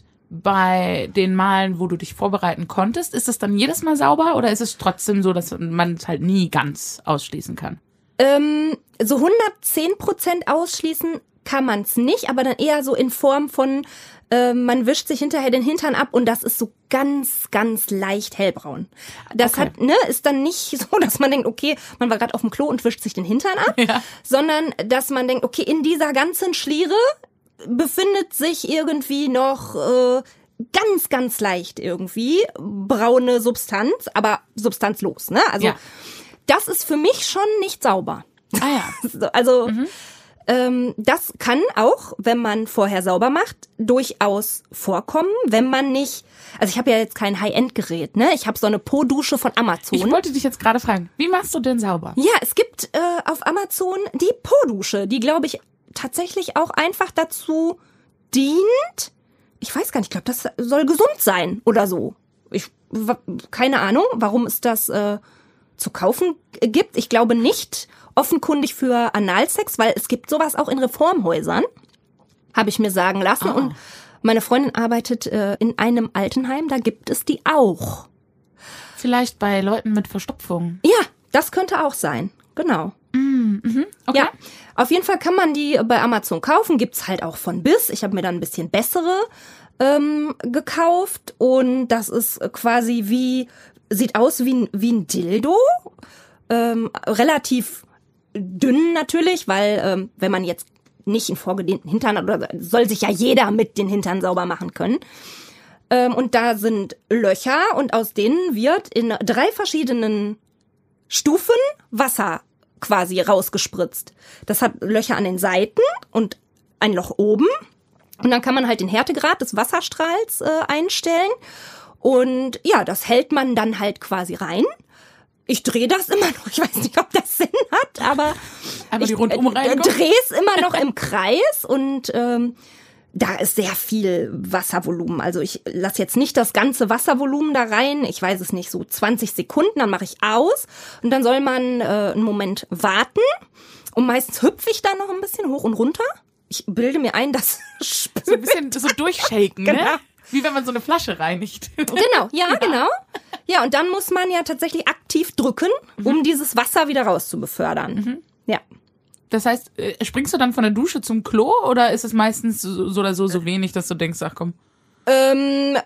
S1: bei den Malen, wo du dich vorbereiten konntest, ist es dann jedes Mal sauber oder ist es trotzdem so, dass man es halt nie ganz ausschließen kann?
S2: Ähm, so hundertzehn Prozent ausschließen kann man es nicht, aber dann eher so in Form von, äh, man wischt sich hinterher den Hintern ab und das ist so ganz, ganz leicht hellbraun. Das
S1: Okay.
S2: hat, ne, ist dann nicht so, dass man denkt, okay, man war gerade auf dem Klo und wischt sich den Hintern ab,
S1: Ja.
S2: sondern dass man denkt, okay, in dieser ganzen Schliere befindet sich irgendwie noch äh, ganz, ganz leicht irgendwie braune Substanz, aber substanzlos, ne? Also
S1: Ja.
S2: das ist für mich schon nicht sauber.
S1: Ah ja.
S2: Also mhm. ähm, das kann auch, wenn man vorher sauber macht, durchaus vorkommen, wenn man nicht, also ich habe ja jetzt kein High-End-Gerät, ne? Ich habe so eine Po-Dusche von Amazon.
S1: Ich wollte dich jetzt gerade fragen, wie machst du denn sauber?
S2: Ja, es gibt äh, auf Amazon die Po-Dusche, die, glaube ich, tatsächlich auch einfach dazu dient, ich weiß gar nicht, ich glaube, das soll gesund sein oder so. Ich keine Ahnung, warum es das äh, zu kaufen gibt. Ich glaube nicht offenkundig für Analsex, weil es gibt sowas auch in Reformhäusern, habe ich mir sagen lassen.
S1: Oh.
S2: Und meine Freundin arbeitet äh, in einem Altenheim, da gibt es die auch.
S1: Vielleicht bei Leuten mit Verstopfung.
S2: Ja, das könnte auch sein, genau.
S1: Mm, mhm. Okay.
S2: Ja, auf jeden Fall kann man die bei Amazon kaufen, gibt's halt auch von bis. Ich habe mir dann ein bisschen bessere ähm, gekauft und das ist quasi wie, sieht aus wie ein, wie ein Dildo, ähm, relativ dünn natürlich, weil ähm, wenn man jetzt nicht einen vorgedehnten Hintern hat, oder soll sich ja jeder mit den Hintern sauber machen können. Ähm, und da sind Löcher und aus denen wird in drei verschiedenen Stufen Wasser quasi rausgespritzt. Das hat Löcher an den Seiten und ein Loch oben. Und dann kann man halt den Härtegrad des Wasserstrahls äh, einstellen. Und ja, das hält man dann halt quasi rein. Ich drehe das immer noch. Ich weiß nicht, ob das Sinn hat, aber
S1: Aber
S2: ich
S1: die Rundumreinigung?
S2: äh, drehe es immer noch im Kreis und ähm, da ist sehr viel Wasservolumen. Also ich lasse jetzt nicht das ganze Wasservolumen da rein. Ich weiß es nicht, so zwanzig Sekunden, dann mache ich aus. Und dann soll man äh, einen Moment warten. Und meistens hüpfe ich da noch ein bisschen hoch und runter. Ich bilde mir ein, dass
S1: So ein bisschen so durchshaken,
S2: Genau.
S1: ne? Wie wenn man so eine Flasche reinigt.
S2: Genau, ja, ja, genau. Ja, und dann muss man ja tatsächlich aktiv drücken, um mhm. dieses Wasser wieder rauszubefördern. Mhm. Ja.
S1: Das heißt, springst du dann von der Dusche zum Klo oder ist es meistens so, so oder so so wenig, dass du denkst, ach komm?
S2: Ähm,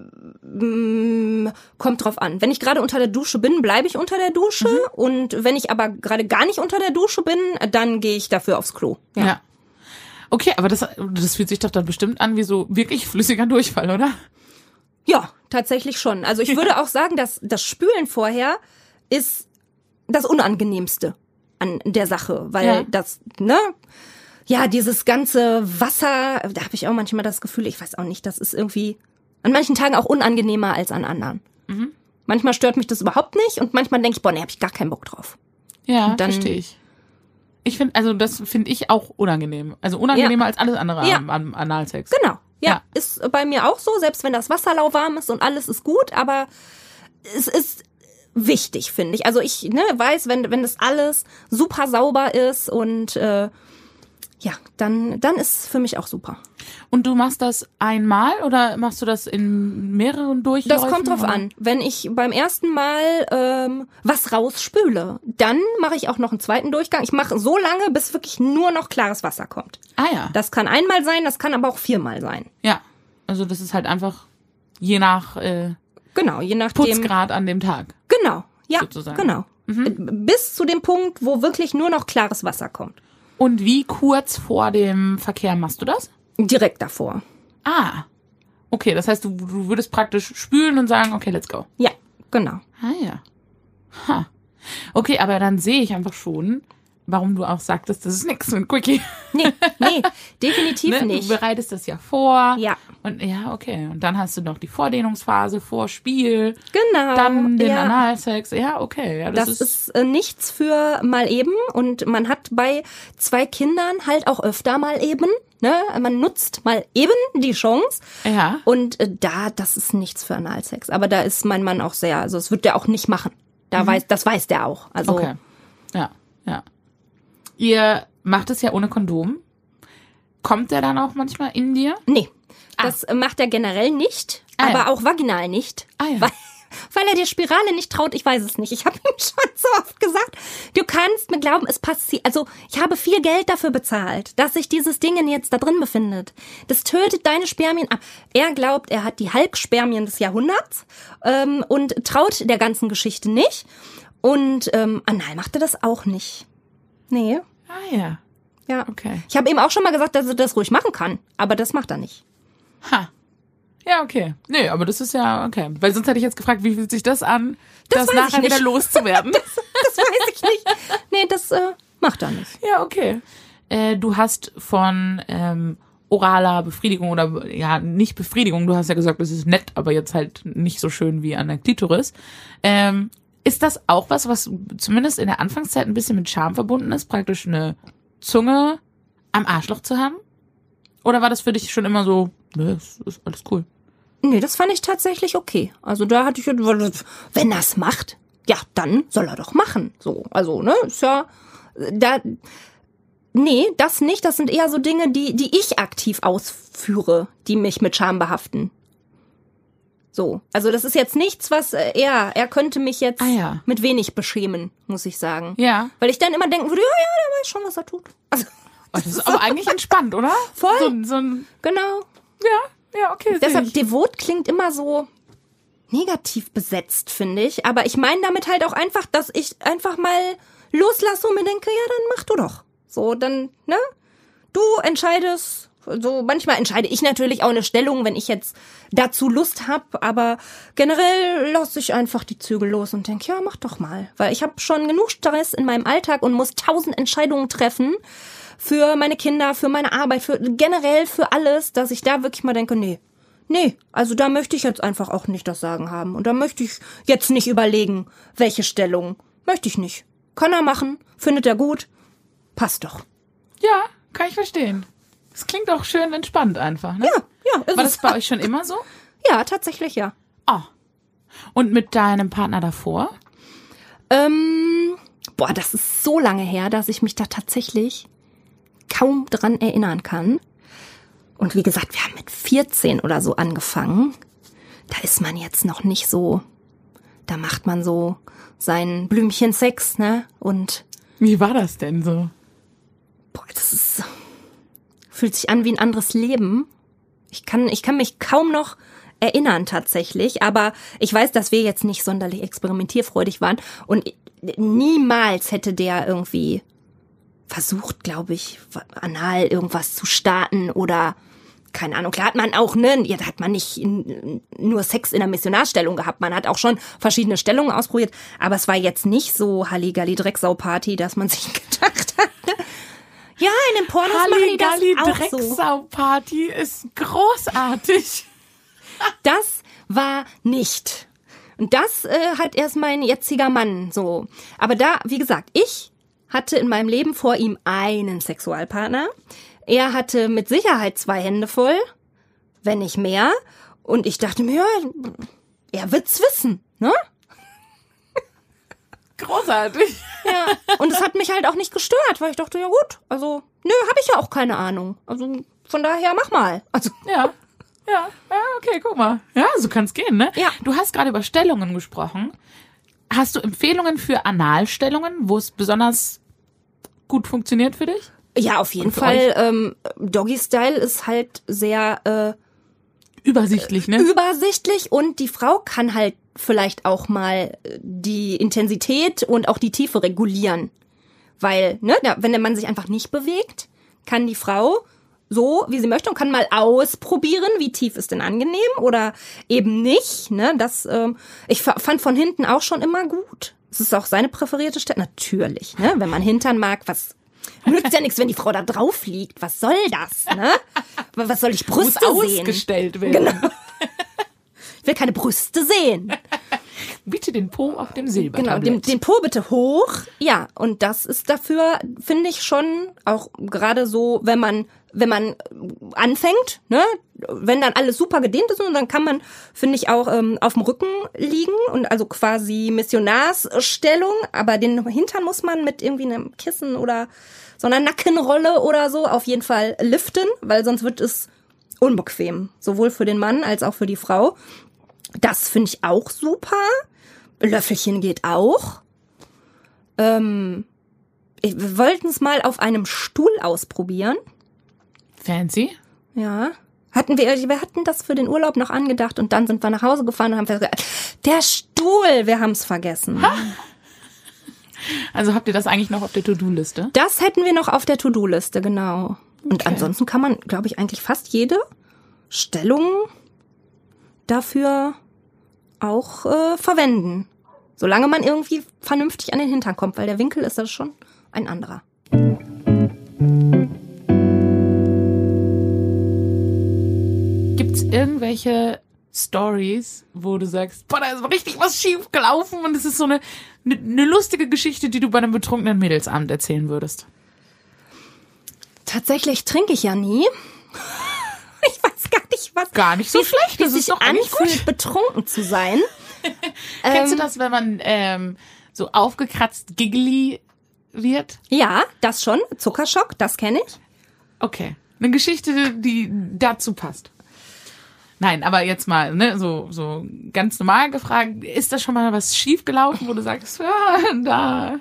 S2: ähm, kommt drauf an. Wenn ich gerade unter der Dusche bin, bleibe ich unter der Dusche. Mhm. Und wenn ich aber gerade gar nicht unter der Dusche bin, dann gehe ich dafür aufs Klo. Ja.
S1: ja. Okay, aber das, das fühlt sich doch dann bestimmt an wie so wirklich flüssiger Durchfall, oder?
S2: Ja, tatsächlich schon. Also ich würde auch sagen, dass das Spülen vorher ist das Unangenehmste an der Sache, weil ja. das, ne, ja, dieses ganze Wasser, da habe ich auch manchmal das Gefühl, ich weiß auch nicht, das ist irgendwie an manchen Tagen auch unangenehmer als an anderen. Mhm. Manchmal stört mich das überhaupt nicht und manchmal denke ich, boah, ne, habe ich gar keinen Bock drauf.
S1: Ja, verstehe ich. Ich finde, also das finde ich auch unangenehm. Also unangenehmer ja. als alles andere ja. am, am Analsex.
S2: Genau. Ja, ja, ist bei mir auch so, selbst wenn das Wasser lauwarm ist und alles ist gut, aber es ist wichtig, finde ich. Also ich ne, weiß, wenn wenn das alles super sauber ist und äh, ja, dann dann ist es für mich auch super.
S1: Und du machst das einmal oder machst du das in mehreren Durchläufen?
S2: Das kommt drauf
S1: oder?
S2: an. Wenn ich beim ersten Mal ähm, was rausspüle, dann mache ich auch noch einen zweiten Durchgang. Ich mache so lange, bis wirklich nur noch klares Wasser kommt.
S1: Ah ja.
S2: Das kann einmal sein, das kann aber auch viermal sein.
S1: Ja, also das ist halt einfach je nach äh,
S2: Genau, je nachdem.
S1: Putzgrad an dem Tag.
S2: Genau, ja,
S1: sozusagen.
S2: genau. Mhm. Bis zu dem Punkt, wo wirklich nur noch klares Wasser kommt.
S1: Und wie kurz vor dem Verkehr machst du das?
S2: Direkt davor.
S1: Ah, okay, das heißt, du, du würdest praktisch spülen und sagen, okay, let's go.
S2: Ja, genau.
S1: Ah ja. Ha. Okay, aber dann sehe ich einfach schon, warum du auch sagtest, das ist nichts mit Quickie.
S2: Nee, nee, definitiv
S1: ne?
S2: nicht.
S1: Du bereitest das ja vor.
S2: Ja.
S1: Und ja, okay. Und dann hast du noch die Vordehnungsphase, Vorspiel.
S2: Genau.
S1: Dann den
S2: ja.
S1: Analsex. Ja, okay. Ja, das,
S2: Das,
S1: ist,
S2: ist äh, nichts für mal eben und man hat bei zwei Kindern halt auch öfter mal eben, ne? Man nutzt mal eben die Chance.
S1: Ja.
S2: Und äh, da, das ist nichts für Analsex. Aber da ist mein Mann auch sehr, also das wird der auch nicht machen. Da
S1: Mhm.
S2: weiß, das weiß der auch. Also
S1: Okay. Ja, ja. Ihr macht es ja ohne Kondom. Kommt der dann auch manchmal in dir?
S2: nee, das ah. macht er generell nicht,
S1: Ah,
S2: aber
S1: ja.
S2: auch vaginal nicht.
S1: Ah, ja.
S2: Weil, weil er der Spirale nicht traut, ich weiß es nicht. Ich habe ihm schon so oft gesagt, du kannst mir glauben, es passiert. Also ich habe viel Geld dafür bezahlt, dass sich dieses Ding jetzt da drin befindet. Das tötet deine Spermien ab. Er glaubt, er hat die Hulk-Spermien des Jahrhunderts ähm, und traut der ganzen Geschichte nicht. Und ähm, anal macht er das auch nicht. Nee.
S1: Ah ja.
S2: Ja.
S1: Okay.
S2: Ich habe ihm auch schon mal gesagt, dass er das ruhig machen kann, aber das macht er nicht.
S1: Ha. Ja, okay. Nee, aber das ist ja okay. Weil sonst hätte ich jetzt gefragt, wie fühlt sich das an,
S2: Das
S1: das,
S2: weiß ich
S1: nachher wieder
S2: nicht.
S1: loszuwerden?
S2: Das weiß ich nicht. Nee, das äh, macht er nicht.
S1: Ja, okay. Äh, du hast von ähm, oraler Befriedigung oder ja, nicht Befriedigung, du hast ja gesagt, das ist nett, aber jetzt halt nicht so schön wie an der Klitoris. Ähm, ist das auch was, was zumindest in der Anfangszeit ein bisschen mit Scham verbunden ist, praktisch eine Zunge am Arschloch zu haben? Oder war das für dich schon immer so, ne, ist, ist alles cool?
S2: Nee, das fand ich tatsächlich okay. Also da hatte ich, wenn er es macht, ja, dann soll er doch machen. So, also, ne, ist ja, da, nee, das nicht. Das sind eher so Dinge, die, die ich aktiv ausführe, die mich mit Scham behaften. So, also das ist jetzt nichts, was er, er könnte mich jetzt
S1: Ah, ja.
S2: mit wenig beschämen, muss ich sagen.
S1: Ja.
S2: Weil ich dann immer denken würde, ja, ja, der weiß schon, was er tut. Also,
S1: Oh, das ist aber eigentlich entspannt, oder?
S2: Voll.
S1: So, so ein,
S2: genau.
S1: ja, ja, okay.
S2: Deshalb,
S1: ich.
S2: devot klingt immer so negativ besetzt, finde ich. Aber ich meine damit halt auch einfach, dass ich einfach mal loslasse und mir denke, ja, dann mach du doch. So, dann, ne? Du entscheidest. So, manchmal entscheide ich natürlich auch eine Stellung, wenn ich jetzt dazu Lust habe, aber generell lasse ich einfach die Zügel los und denke, ja, mach doch mal. Weil ich habe schon genug Stress in meinem Alltag und muss tausend Entscheidungen treffen für meine Kinder, für meine Arbeit, für generell für alles, dass ich da wirklich mal denke, nee, nee, also da möchte ich jetzt einfach auch nicht das Sagen haben. Und da möchte ich jetzt nicht überlegen, welche Stellung. Möchte ich nicht. Kann er machen, findet er gut, passt doch.
S1: Ja, kann ich verstehen. Das klingt auch schön entspannt einfach, ne?
S2: Ja, ja. Ist
S1: War
S2: es.
S1: das bei euch schon immer so?
S2: Ja, tatsächlich ja.
S1: Oh. Und mit deinem Partner davor?
S2: Ähm, boah, das ist so lange her, dass ich mich da tatsächlich kaum dran erinnern kann. Und wie gesagt, wir haben mit vierzehn oder so angefangen. Da ist man jetzt noch nicht so, da macht man so sein Blümchen Sex, ne? Und
S1: Wie war das denn so?
S2: boah, das ist, fühlt sich an wie ein anderes Leben. Ich kann, ich kann mich kaum noch erinnern tatsächlich, aber ich weiß, dass wir jetzt nicht sonderlich experimentierfreudig waren und niemals hätte der irgendwie versucht, glaube ich, anal irgendwas zu starten oder keine Ahnung. Klar hat man auch, ne, ja, da hat man nicht in, nur Sex in der Missionarstellung gehabt. Man hat auch schon verschiedene Stellungen ausprobiert, aber es war jetzt nicht so Halligalli-Drecksau-Party, dass man sich gedacht hat, ja, in den Pornos machen die das auch so.
S1: Drecksau-Party ist großartig.
S2: Das war nicht. Und das äh, hat erst mein jetziger Mann so. Aber da, wie gesagt, ich hatte in meinem Leben vor ihm einen Sexualpartner. Er hatte mit Sicherheit zwei Hände voll, wenn nicht mehr. Und ich dachte mir, ja, er wird's wissen, ne?
S1: Großartig.
S2: Ja. Und es hat mich halt auch nicht gestört, weil ich dachte, ja gut, also, nö, habe ich ja auch keine Ahnung. Also, von daher mach mal. Also
S1: Ja. Ja, ja, okay, guck mal. Ja, so kann's gehen, ne?
S2: Ja.
S1: Du hast gerade über Stellungen gesprochen. Hast du Empfehlungen für Analstellungen, wo es besonders gut funktioniert für dich?
S2: ja, auf jeden
S1: für
S2: Fall. Ähm, Doggy-Style ist halt sehr äh,
S1: Übersichtlich, ne?
S2: übersichtlich und die Frau kann halt vielleicht auch mal die Intensität und auch die Tiefe regulieren. Weil, ne, wenn der Mann sich einfach nicht bewegt, kann die Frau so, wie sie möchte und kann mal ausprobieren, wie tief ist denn angenehm oder eben nicht. Ne, das, ähm, ich fand von hinten auch schon immer gut. Es ist auch seine präferierte Stelle. Natürlich, ne, wenn man Hintern mag, was nützt ja nichts, wenn die Frau da drauf liegt. Was soll das, ne? Was soll ich Brüste
S1: Muss
S2: sehen?
S1: ausgestellt werden.
S2: Genau. Ich will keine Brüste sehen.
S1: Bitte den Po auf dem
S2: Genau,
S1: Silbertablett.
S2: den, den Po bitte hoch. Ja, und das ist dafür, finde ich schon, auch gerade so, wenn man, wenn man anfängt, ne, wenn dann alles super gedehnt ist, und dann kann man, finde ich, auch ähm, auf dem Rücken liegen und also quasi Missionarsstellung, aber den Hintern muss man mit irgendwie einem Kissen oder so einer Nackenrolle oder so auf jeden Fall liften, weil sonst wird es unbequem, sowohl für den Mann als auch für die Frau. Das finde ich auch super. Löffelchen geht auch. Ähm, wir wollten es mal auf einem Stuhl ausprobieren.
S1: Fancy?
S2: Ja. Hatten wir, wir hatten das für den Urlaub noch angedacht und dann sind wir nach Hause gefahren und haben gesagt, der Stuhl, wir haben es vergessen.
S1: Ha. Also habt ihr das eigentlich noch auf der To-Do-Liste?
S2: Das hätten wir noch auf der To-Do-Liste, genau. Und
S1: Okay.
S2: ansonsten kann man, glaube ich, eigentlich fast jede Stellung dafür auch äh, verwenden. Solange man irgendwie vernünftig an den Hintern kommt, weil der Winkel ist das schon ein anderer.
S1: Gibt's irgendwelche Stories, wo du sagst, boah, da ist richtig was schief gelaufen und es ist so eine, eine, eine lustige Geschichte, die du bei einem betrunkenen Mädelsabend erzählen würdest?
S2: Tatsächlich trinke ich ja nie. Ich weiß gar nicht, was...
S1: Gar nicht so
S2: wie,
S1: schlecht,
S2: wie
S1: das
S2: sich
S1: ist doch eigentlich
S2: anfühlt,
S1: gut.
S2: betrunken zu sein.
S1: Kennst du
S2: Ähm,
S1: das, wenn man ähm, so aufgekratzt giggly wird?
S2: Ja, das schon. Zuckerschock, das kenne ich.
S1: Okay. Eine Geschichte, die dazu passt. Nein, aber jetzt mal, ne, so, so ganz normal gefragt, ist da schon mal was schief gelaufen, wo du sagst, ja, da.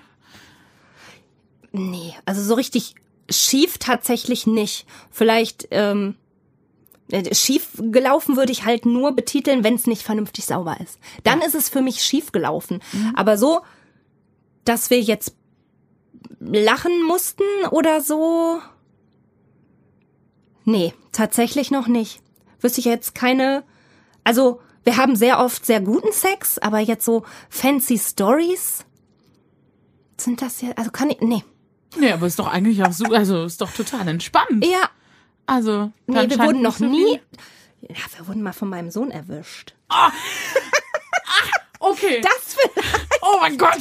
S2: Nee, also so richtig schief tatsächlich nicht. Vielleicht ähm, schief gelaufen würde ich halt nur betiteln, wenn es nicht vernünftig sauber ist. Dann ist es für mich schief gelaufen. Mhm. Aber so, dass wir jetzt lachen mussten oder so, nee, tatsächlich noch nicht. Wüsste ich jetzt keine, also wir haben sehr oft sehr guten Sex, aber jetzt so fancy Stories, sind das ja, also kann ich, nee.
S1: Nee, aber ist doch eigentlich auch so, also ist doch total entspannt.
S2: Ja,
S1: Also,
S2: nee, wir wurden noch
S1: so
S2: nie, ja, wir wurden mal von meinem Sohn erwischt.
S1: Ah. Ah, okay.
S2: Das vielleicht.
S1: Oh mein Gott.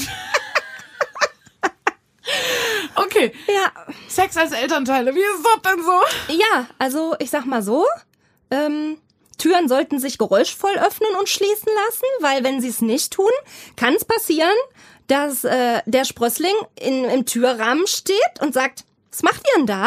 S1: Okay.
S2: Ja,
S1: Sex als Elternteile, wie ist das denn so?
S2: ja, also ich sag mal so, ähm, Türen sollten sich geräuschvoll öffnen und schließen lassen, weil wenn sie es nicht tun, kann es passieren, dass äh, der Sprössling in, im Türrahmen steht und sagt, was macht ihr denn da?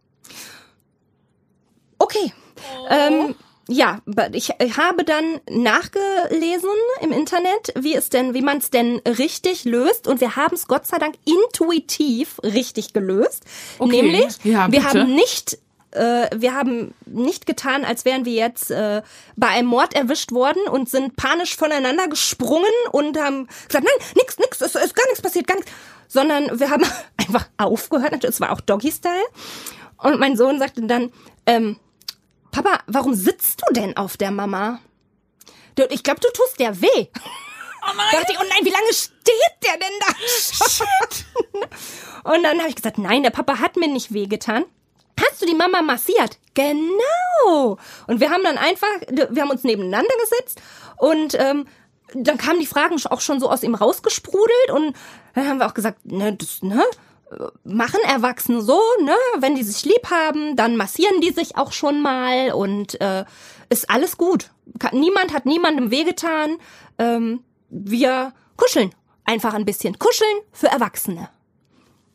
S2: Okay.
S1: Oh.
S2: Ähm, ja, ich habe dann nachgelesen im Internet, wie es denn, wie man es denn richtig löst, und wir haben es Gott sei Dank intuitiv richtig gelöst.
S1: Okay.
S2: Nämlich,
S1: Ja,
S2: wir
S1: bitte.
S2: haben nicht äh, wir haben nicht getan, als wären wir jetzt äh, bei einem Mord erwischt worden und sind panisch voneinander gesprungen und haben gesagt, nein, nix, nix, es ist gar nichts passiert, gar nichts. Sondern wir haben einfach aufgehört, es war auch Doggy-Style. Und mein Sohn sagte dann, ähm, Papa, warum sitzt du denn auf der Mama? Du, ich glaube, du tust der weh.
S1: Oh nein.
S2: Da dachte ich, oh nein, wie lange steht der denn da schon? Und dann habe ich gesagt, nein, der Papa hat mir nicht wehgetan. Hast du die Mama massiert? Genau. Und wir haben dann einfach, wir haben uns nebeneinander gesetzt und ähm, dann kamen die Fragen auch schon so aus ihm rausgesprudelt und dann haben wir auch gesagt, ne, das, ne, machen Erwachsene so, ne, wenn die sich lieb haben, dann massieren die sich auch schon mal und äh, ist alles gut. Niemand hat niemandem wehgetan. Ähm, wir kuscheln einfach ein bisschen. Kuscheln für Erwachsene.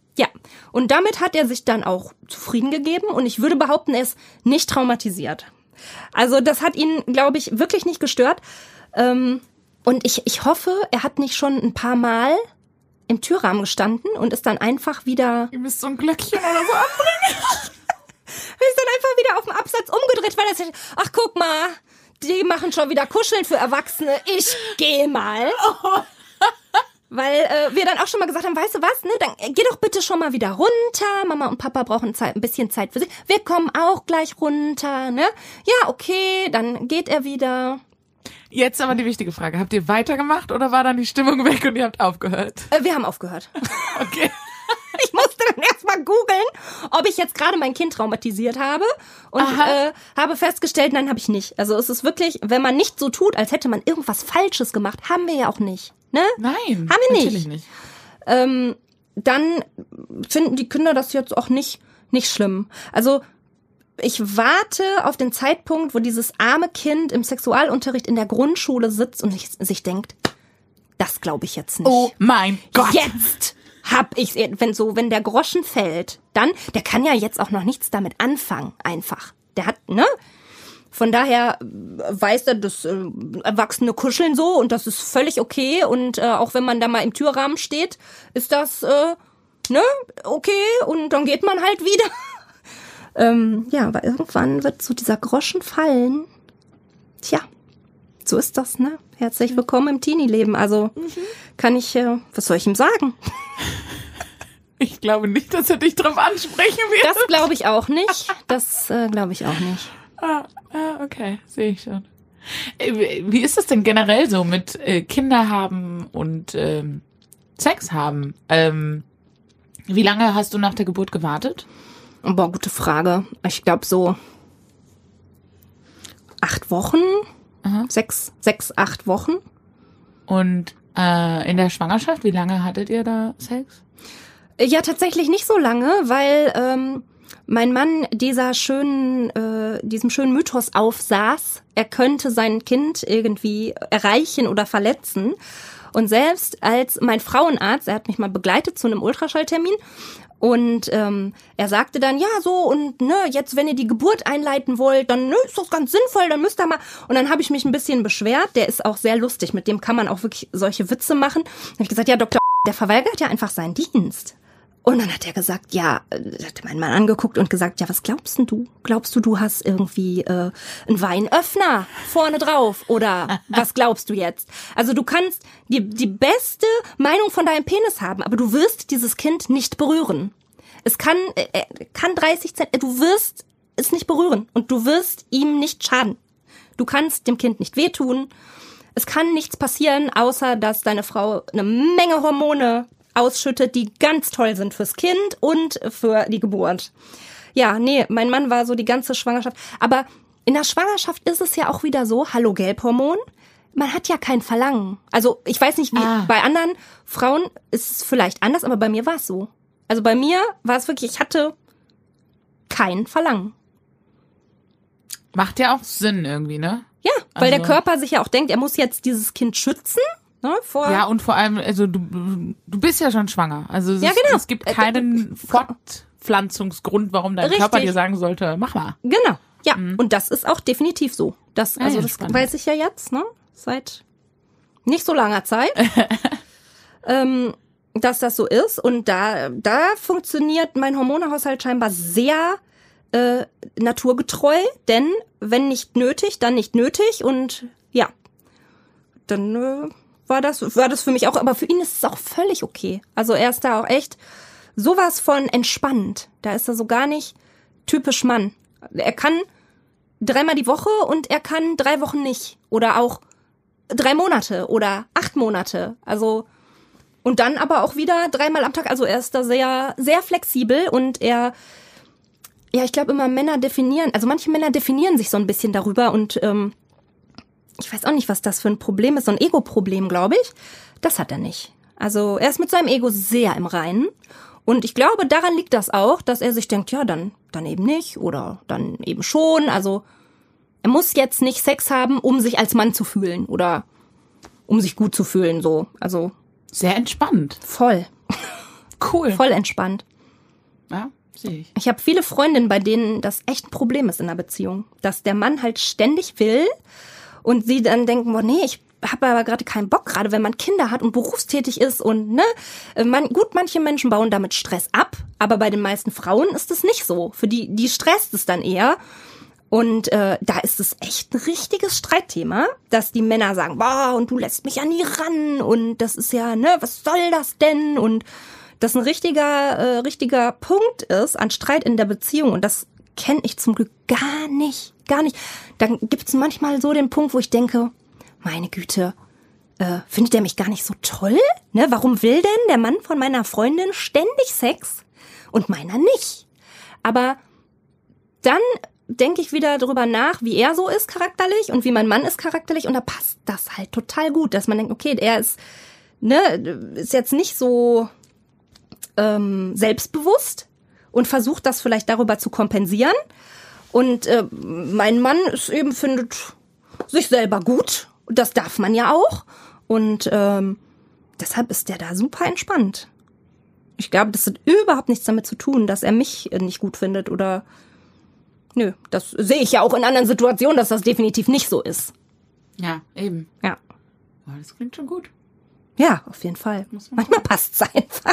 S2: Ja, und damit hat er sich dann auch zufrieden gegeben und ich würde behaupten, er ist nicht traumatisiert. Also das hat ihn, glaube ich, wirklich nicht gestört. Und ich, ich hoffe, er hat nicht schon ein paar Mal im Türrahmen gestanden und ist dann einfach wieder...
S1: Ihr müsst so ein Glöckchen oder so anbringen.
S2: ist dann einfach wieder auf dem Absatz umgedreht, weil er sagt, ach guck mal, die machen schon wieder Kuscheln für Erwachsene, ich geh mal. Oh. Weil äh, wir dann auch schon mal gesagt haben, weißt du was, ne, dann geh doch bitte schon mal wieder runter. Mama und Papa brauchen Zeit, ein bisschen Zeit für sich. Wir kommen auch gleich runter, ne? Ja, okay, dann geht er wieder.
S1: Jetzt aber die wichtige Frage, habt ihr weitergemacht oder war dann die Stimmung weg und ihr habt aufgehört?
S2: Äh, wir haben aufgehört.
S1: Okay.
S2: Ich musste dann erstmal googeln, ob ich jetzt gerade mein Kind traumatisiert habe und äh, habe festgestellt, nein, habe ich nicht. Also es ist wirklich, wenn man nicht so tut, als hätte man irgendwas Falsches gemacht, haben wir ja auch nicht. Ne?
S1: Nein,
S2: haben wir nicht.
S1: Natürlich nicht.
S2: Ähm, dann finden die Kinder das jetzt auch nicht nicht schlimm. Also ich warte auf den Zeitpunkt, wo dieses arme Kind im Sexualunterricht in der Grundschule sitzt und sich, sich denkt, das glaube ich jetzt nicht.
S1: Oh mein Gott.
S2: Jetzt hab ich's, wenn so, wenn der Groschen fällt, dann, der kann ja jetzt auch noch nichts damit anfangen, einfach. Der hat, ne? Von daher weiß er, dass äh, Erwachsene kuscheln so und das ist völlig okay und äh, auch wenn man da mal im Türrahmen steht, ist das, äh, ne, okay und dann geht man halt wieder. ähm, ja, aber irgendwann wird so dieser Groschen fallen. Tja, so ist das, ne? Herzlich willkommen im Teenie-Leben. Also mhm. kann ich, äh, was soll ich ihm sagen?
S1: Ich glaube nicht, dass er dich drauf ansprechen wird.
S2: Das glaube ich auch nicht. Das äh, glaube ich auch nicht.
S1: Ah, ah, okay, sehe ich schon. Wie ist das denn generell so mit äh, Kinder haben und ähm, Sex haben? Ähm, wie lange hast du nach der Geburt gewartet?
S2: Boah, gute Frage. Ich glaube so acht Wochen, Aha. sechs, sechs, acht Wochen.
S1: Und äh, in der Schwangerschaft, wie lange hattet ihr da Sex?
S2: Ja, tatsächlich nicht so lange, weil ähm, mein Mann dieser schönen, äh, diesem schönen Mythos aufsaß, er könnte sein Kind irgendwie erreichen oder verletzen. Und selbst als mein Frauenarzt, er hat mich mal begleitet zu einem Ultraschalltermin und ähm, er sagte dann, ja so und ne, jetzt wenn ihr die Geburt einleiten wollt, dann ne, ist das ganz sinnvoll, dann müsst ihr mal. Und dann habe ich mich ein bisschen beschwert, der ist auch sehr lustig, mit dem kann man auch wirklich solche Witze machen. Dann habe ich gesagt, ja Doktor, der verweigert ja einfach seinen Dienst. Und dann hat er gesagt, ja, hat meinen Mann angeguckt und gesagt, ja, was glaubst denn du? Glaubst du, du hast irgendwie äh, einen Weinöffner vorne drauf? Oder was glaubst du jetzt? Also du kannst die, die beste Meinung von deinem Penis haben, aber du wirst dieses Kind nicht berühren. Es kann, äh, kann dreißig Zentimeter, du wirst es nicht berühren und du wirst ihm nicht schaden. Du kannst dem Kind nicht wehtun. Es kann nichts passieren, außer dass deine Frau eine Menge Hormone ausschüttet, die ganz toll sind fürs Kind und für die Geburt. Ja, nee, mein Mann war so die ganze Schwangerschaft. Aber in der Schwangerschaft ist es ja auch wieder so, hallo Gelbhormon, man hat ja kein Verlangen. Also ich weiß nicht, wie ah. bei anderen Frauen ist es vielleicht anders, aber bei mir war es so. Also bei mir war es wirklich, ich hatte kein Verlangen.
S1: Macht ja auch Sinn irgendwie, ne?
S2: Ja, weil
S1: also.
S2: der Körper sich ja auch denkt, er muss jetzt dieses Kind schützen. Ne, vor
S1: ja, und vor allem, also du, du bist ja schon schwanger. Also es,
S2: ja, genau.
S1: es gibt keinen Fortpflanzungsgrund, warum dein
S2: Richtig.
S1: Körper dir sagen sollte, mach mal.
S2: Genau, ja. Mhm. Und das ist auch definitiv so. Das, also ja, das spannend. Weiß ich ja jetzt, ne? Seit nicht so langer Zeit, ähm, dass das so ist. Und da, da funktioniert mein Hormonehaushalt scheinbar sehr äh, naturgetreu, denn wenn nicht nötig, dann nicht nötig. Und ja, dann äh, war das, war das für mich auch, aber für ihn ist es auch völlig okay. Also er ist da auch echt sowas von entspannt. Da ist er so gar nicht typisch Mann. Er kann dreimal die Woche und er kann drei Wochen nicht. Oder auch drei Monate oder acht Monate. Also, und dann aber auch wieder dreimal am Tag. Also er ist da sehr, sehr flexibel und er, ja, ich glaube immer Männer definieren, also manche Männer definieren sich so ein bisschen darüber und, ähm, ich weiß auch nicht, was das für ein Problem ist, so ein Ego-Problem, glaube ich. Das hat er nicht. Also er ist mit seinem Ego sehr im Reinen. Und ich glaube, daran liegt das auch, dass er sich denkt, ja, dann, dann eben nicht oder dann eben schon. Also er muss jetzt nicht Sex haben, um sich als Mann zu fühlen oder um sich gut zu fühlen. So, also
S1: sehr entspannt.
S2: Voll.
S1: Cool.
S2: Voll entspannt.
S1: Ja, sehe ich.
S2: Ich habe viele Freundinnen, bei denen das echt ein Problem ist in der Beziehung. Dass der Mann halt ständig will und sie dann denken, boah, nee, ich habe aber gerade keinen Bock, gerade wenn man Kinder hat und berufstätig ist und ne, man, gut, manche Menschen bauen damit Stress ab, aber bei den meisten Frauen ist es nicht so. Für die, die stresst es dann eher. Und äh, da ist es echt ein richtiges Streitthema, dass die Männer sagen, boah, und du lässt mich an die ran und das ist ja, ne, was soll das denn? Und das ein richtiger, äh, richtiger Punkt ist an Streit in der Beziehung und das kenne ich zum Glück gar nicht, gar nicht. Dann gibt's manchmal so den Punkt, wo ich denke, meine Güte, äh, findet der mich gar nicht so toll? Ne, warum will denn der Mann von meiner Freundin ständig Sex und meiner nicht? Aber dann denke ich wieder drüber nach, wie er so ist charakterlich und wie mein Mann ist charakterlich und da passt das halt total gut, dass man denkt, okay, er ist, ne, ist jetzt nicht so ähm, selbstbewusst und versucht das vielleicht darüber zu kompensieren und äh, mein Mann ist eben, findet sich selber gut. Das darf man ja auch. Und ähm, deshalb ist der da super entspannt. Ich glaube, das hat überhaupt nichts damit zu tun, dass er mich nicht gut findet oder... Nö, das sehe ich ja auch in anderen Situationen, dass das definitiv nicht so ist.
S1: Ja, eben.
S2: Ja.
S1: Oh, das klingt schon gut.
S2: Ja, auf jeden Fall. Manchmal passt es einfach.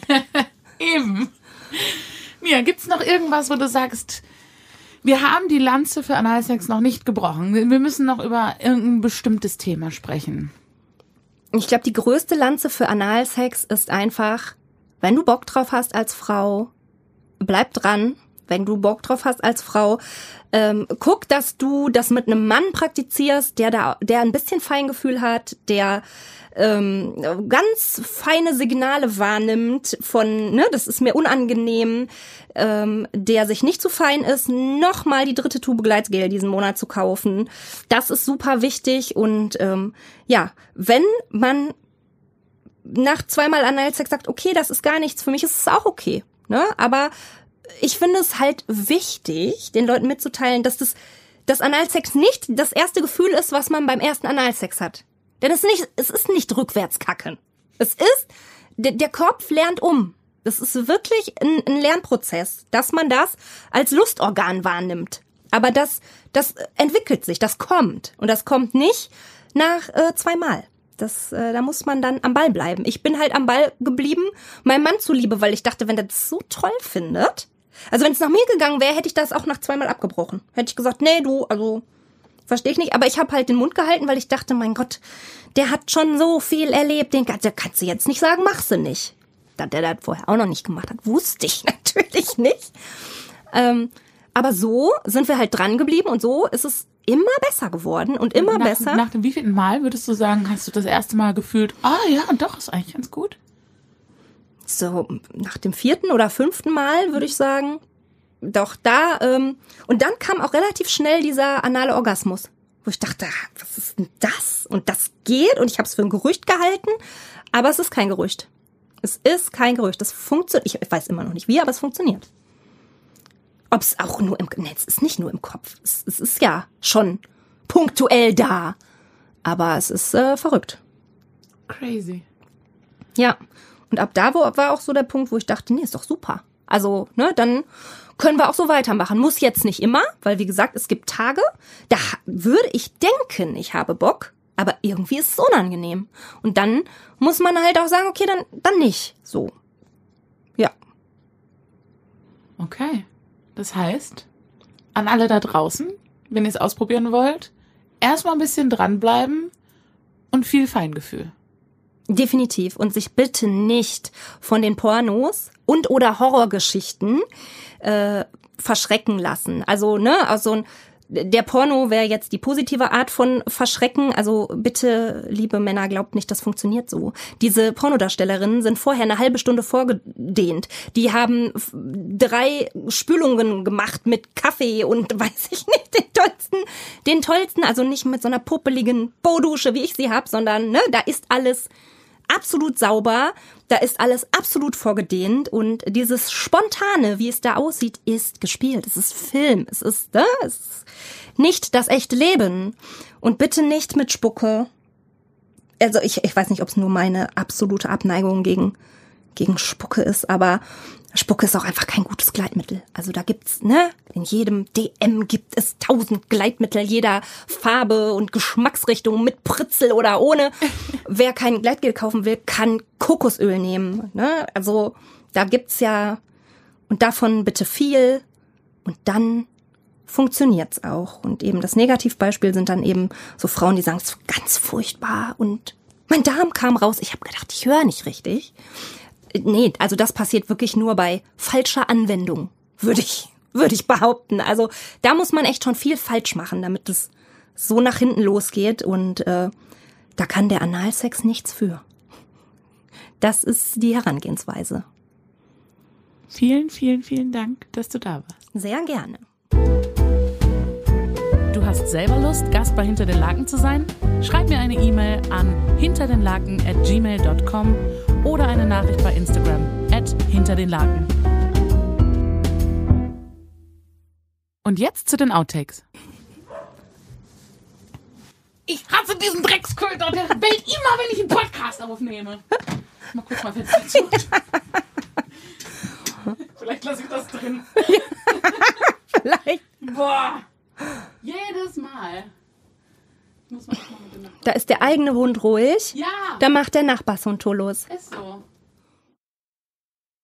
S1: Eben. Mia, gibt's noch irgendwas, wo du sagst... Wir haben die Lanze für Analsex noch nicht gebrochen. Wir müssen noch über irgendein bestimmtes Thema sprechen.
S2: Ich glaube, die größte Lanze für Analsex ist einfach, wenn du Bock drauf hast als Frau, bleib dran. Wenn du Bock drauf hast als Frau, ähm, guck, dass du das mit einem Mann praktizierst, der da, der ein bisschen Feingefühl hat, der ähm, ganz feine Signale wahrnimmt von, ne, das ist mir unangenehm, ähm, der sich nicht zu fein ist, nochmal die dritte Tube Gleitgel diesen Monat zu kaufen. Das ist super wichtig und ähm, ja, wenn man nach zweimal Analsex sagt, okay, das ist gar nichts für mich, ist es auch okay, ne, aber ich finde es halt wichtig, den Leuten mitzuteilen, dass das, dass Analsex nicht das erste Gefühl ist, was man beim ersten Analsex hat. Denn es ist nicht, es ist nicht Rückwärtskacken. Es ist, der, der Kopf lernt um. Das ist wirklich ein, ein Lernprozess, dass man das als Lustorgan wahrnimmt. Aber das, das entwickelt sich, das kommt. Und das kommt nicht nach äh, zweimal. Das, äh, da muss man dann am Ball bleiben. Ich bin halt am Ball geblieben, meinem Mann zuliebe, weil ich dachte, wenn er das so toll findet, also wenn es nach mir gegangen wäre, hätte ich das auch nach zweimal abgebrochen. Hätte ich gesagt, nee, du, also verstehe ich nicht. Aber ich habe halt den Mund gehalten, weil ich dachte, mein Gott, der hat schon so viel erlebt, den kannst, kannst du jetzt nicht sagen, machst du nicht. Dass der das vorher auch noch nicht gemacht hat, wusste ich natürlich nicht. Ähm, aber so sind wir halt dran geblieben und so ist es immer besser geworden und immer
S1: nach,
S2: besser.
S1: Nach dem wievielten Mal würdest du sagen, hast du das erste Mal gefühlt, ah ja, doch, ist eigentlich ganz gut?
S2: So, nach dem vierten oder fünften Mal würde ich sagen, doch da, ähm, und dann kam auch relativ schnell dieser anale Orgasmus, wo ich dachte, was ist denn das? Und das geht und ich habe es für ein Gerücht gehalten, aber es ist kein Gerücht. Es ist kein Gerücht, das funktioniert, ich weiß immer noch nicht wie, aber es funktioniert. Ob es auch nur im, nee, es ist nicht nur im Kopf, es, es ist ja schon punktuell da, aber es ist äh, verrückt.
S1: Crazy.
S2: Ja. Und ab da wo, war auch so der Punkt, wo ich dachte, nee, ist doch super. Also, ne, dann können wir auch so weitermachen. Muss jetzt nicht immer, weil wie gesagt, es gibt Tage, da würde ich denken, ich habe Bock, aber irgendwie ist es unangenehm. Und dann muss man halt auch sagen, okay, dann, dann nicht. So. Ja.
S1: Okay. Das heißt, an alle da draußen, wenn ihr es ausprobieren wollt, erstmal ein bisschen dranbleiben und viel Feingefühl.
S2: Definitiv. Und sich bitte nicht von den Pornos und oder Horrorgeschichten äh, verschrecken lassen. Also, ne, also der Porno wäre jetzt die positive Art von Verschrecken. Also bitte, liebe Männer, glaubt nicht, das funktioniert so. Diese Pornodarstellerinnen sind vorher eine halbe Stunde vorgedehnt. Die haben drei Spülungen gemacht mit Kaffee und weiß ich nicht, den tollsten, den tollsten, also nicht mit so einer puppeligen Po-Dusche, wie ich sie habe, sondern ne, da ist alles absolut sauber, da ist alles absolut vorgedehnt und dieses Spontane, wie es da aussieht, ist gespielt. Es ist Film, es ist, ne, es ist nicht das echte Leben. Und bitte nicht mit Spucke. Also ich, ich weiß nicht, ob es nur meine absolute Abneigung gegen gegen Spucke ist, aber Spucke ist auch einfach kein gutes Gleitmittel. Also da gibt's, ne, in jedem D M gibt es tausend Gleitmittel jeder Farbe und Geschmacksrichtung mit Pritzel oder ohne. Wer kein Gleitgel kaufen will, kann Kokosöl nehmen, ne? Also da gibt's ja, und davon bitte viel, und dann funktioniert's auch. Und eben das Negativbeispiel sind dann eben so Frauen, die sagen, es ist ganz furchtbar und mein Darm kam raus. Ich habe gedacht, ich höre nicht richtig. Nee, also das passiert wirklich nur bei falscher Anwendung, würde ich, würde ich behaupten. Also da muss man echt schon viel falsch machen, damit es so nach hinten losgeht. Und äh, da kann der Analsex nichts für. Das ist die Herangehensweise.
S1: Vielen, vielen, vielen Dank, dass du da warst.
S2: Sehr gerne.
S1: Du hast selber Lust, Gast bei Hinter den Laken zu sein? Schreib mir eine E-Mail an hinterdenlaken at gmail dot com oder eine Nachricht bei Instagram at hinterdenlaken. Und jetzt zu den Outtakes. Ich hasse diesen Drecksköter, der bellt immer, wenn ich einen Podcast aufnehme. Mal kurz mal Fenster zu. Vielleicht lasse ich das drin.
S2: Vielleicht.
S1: Boah. Jedes Mal. Muss man mal mit dem Nachbarn.
S2: Da ist der eigene Hund ruhig.
S1: Ja.
S2: Da macht der Nachbarshund los.
S1: Ist so.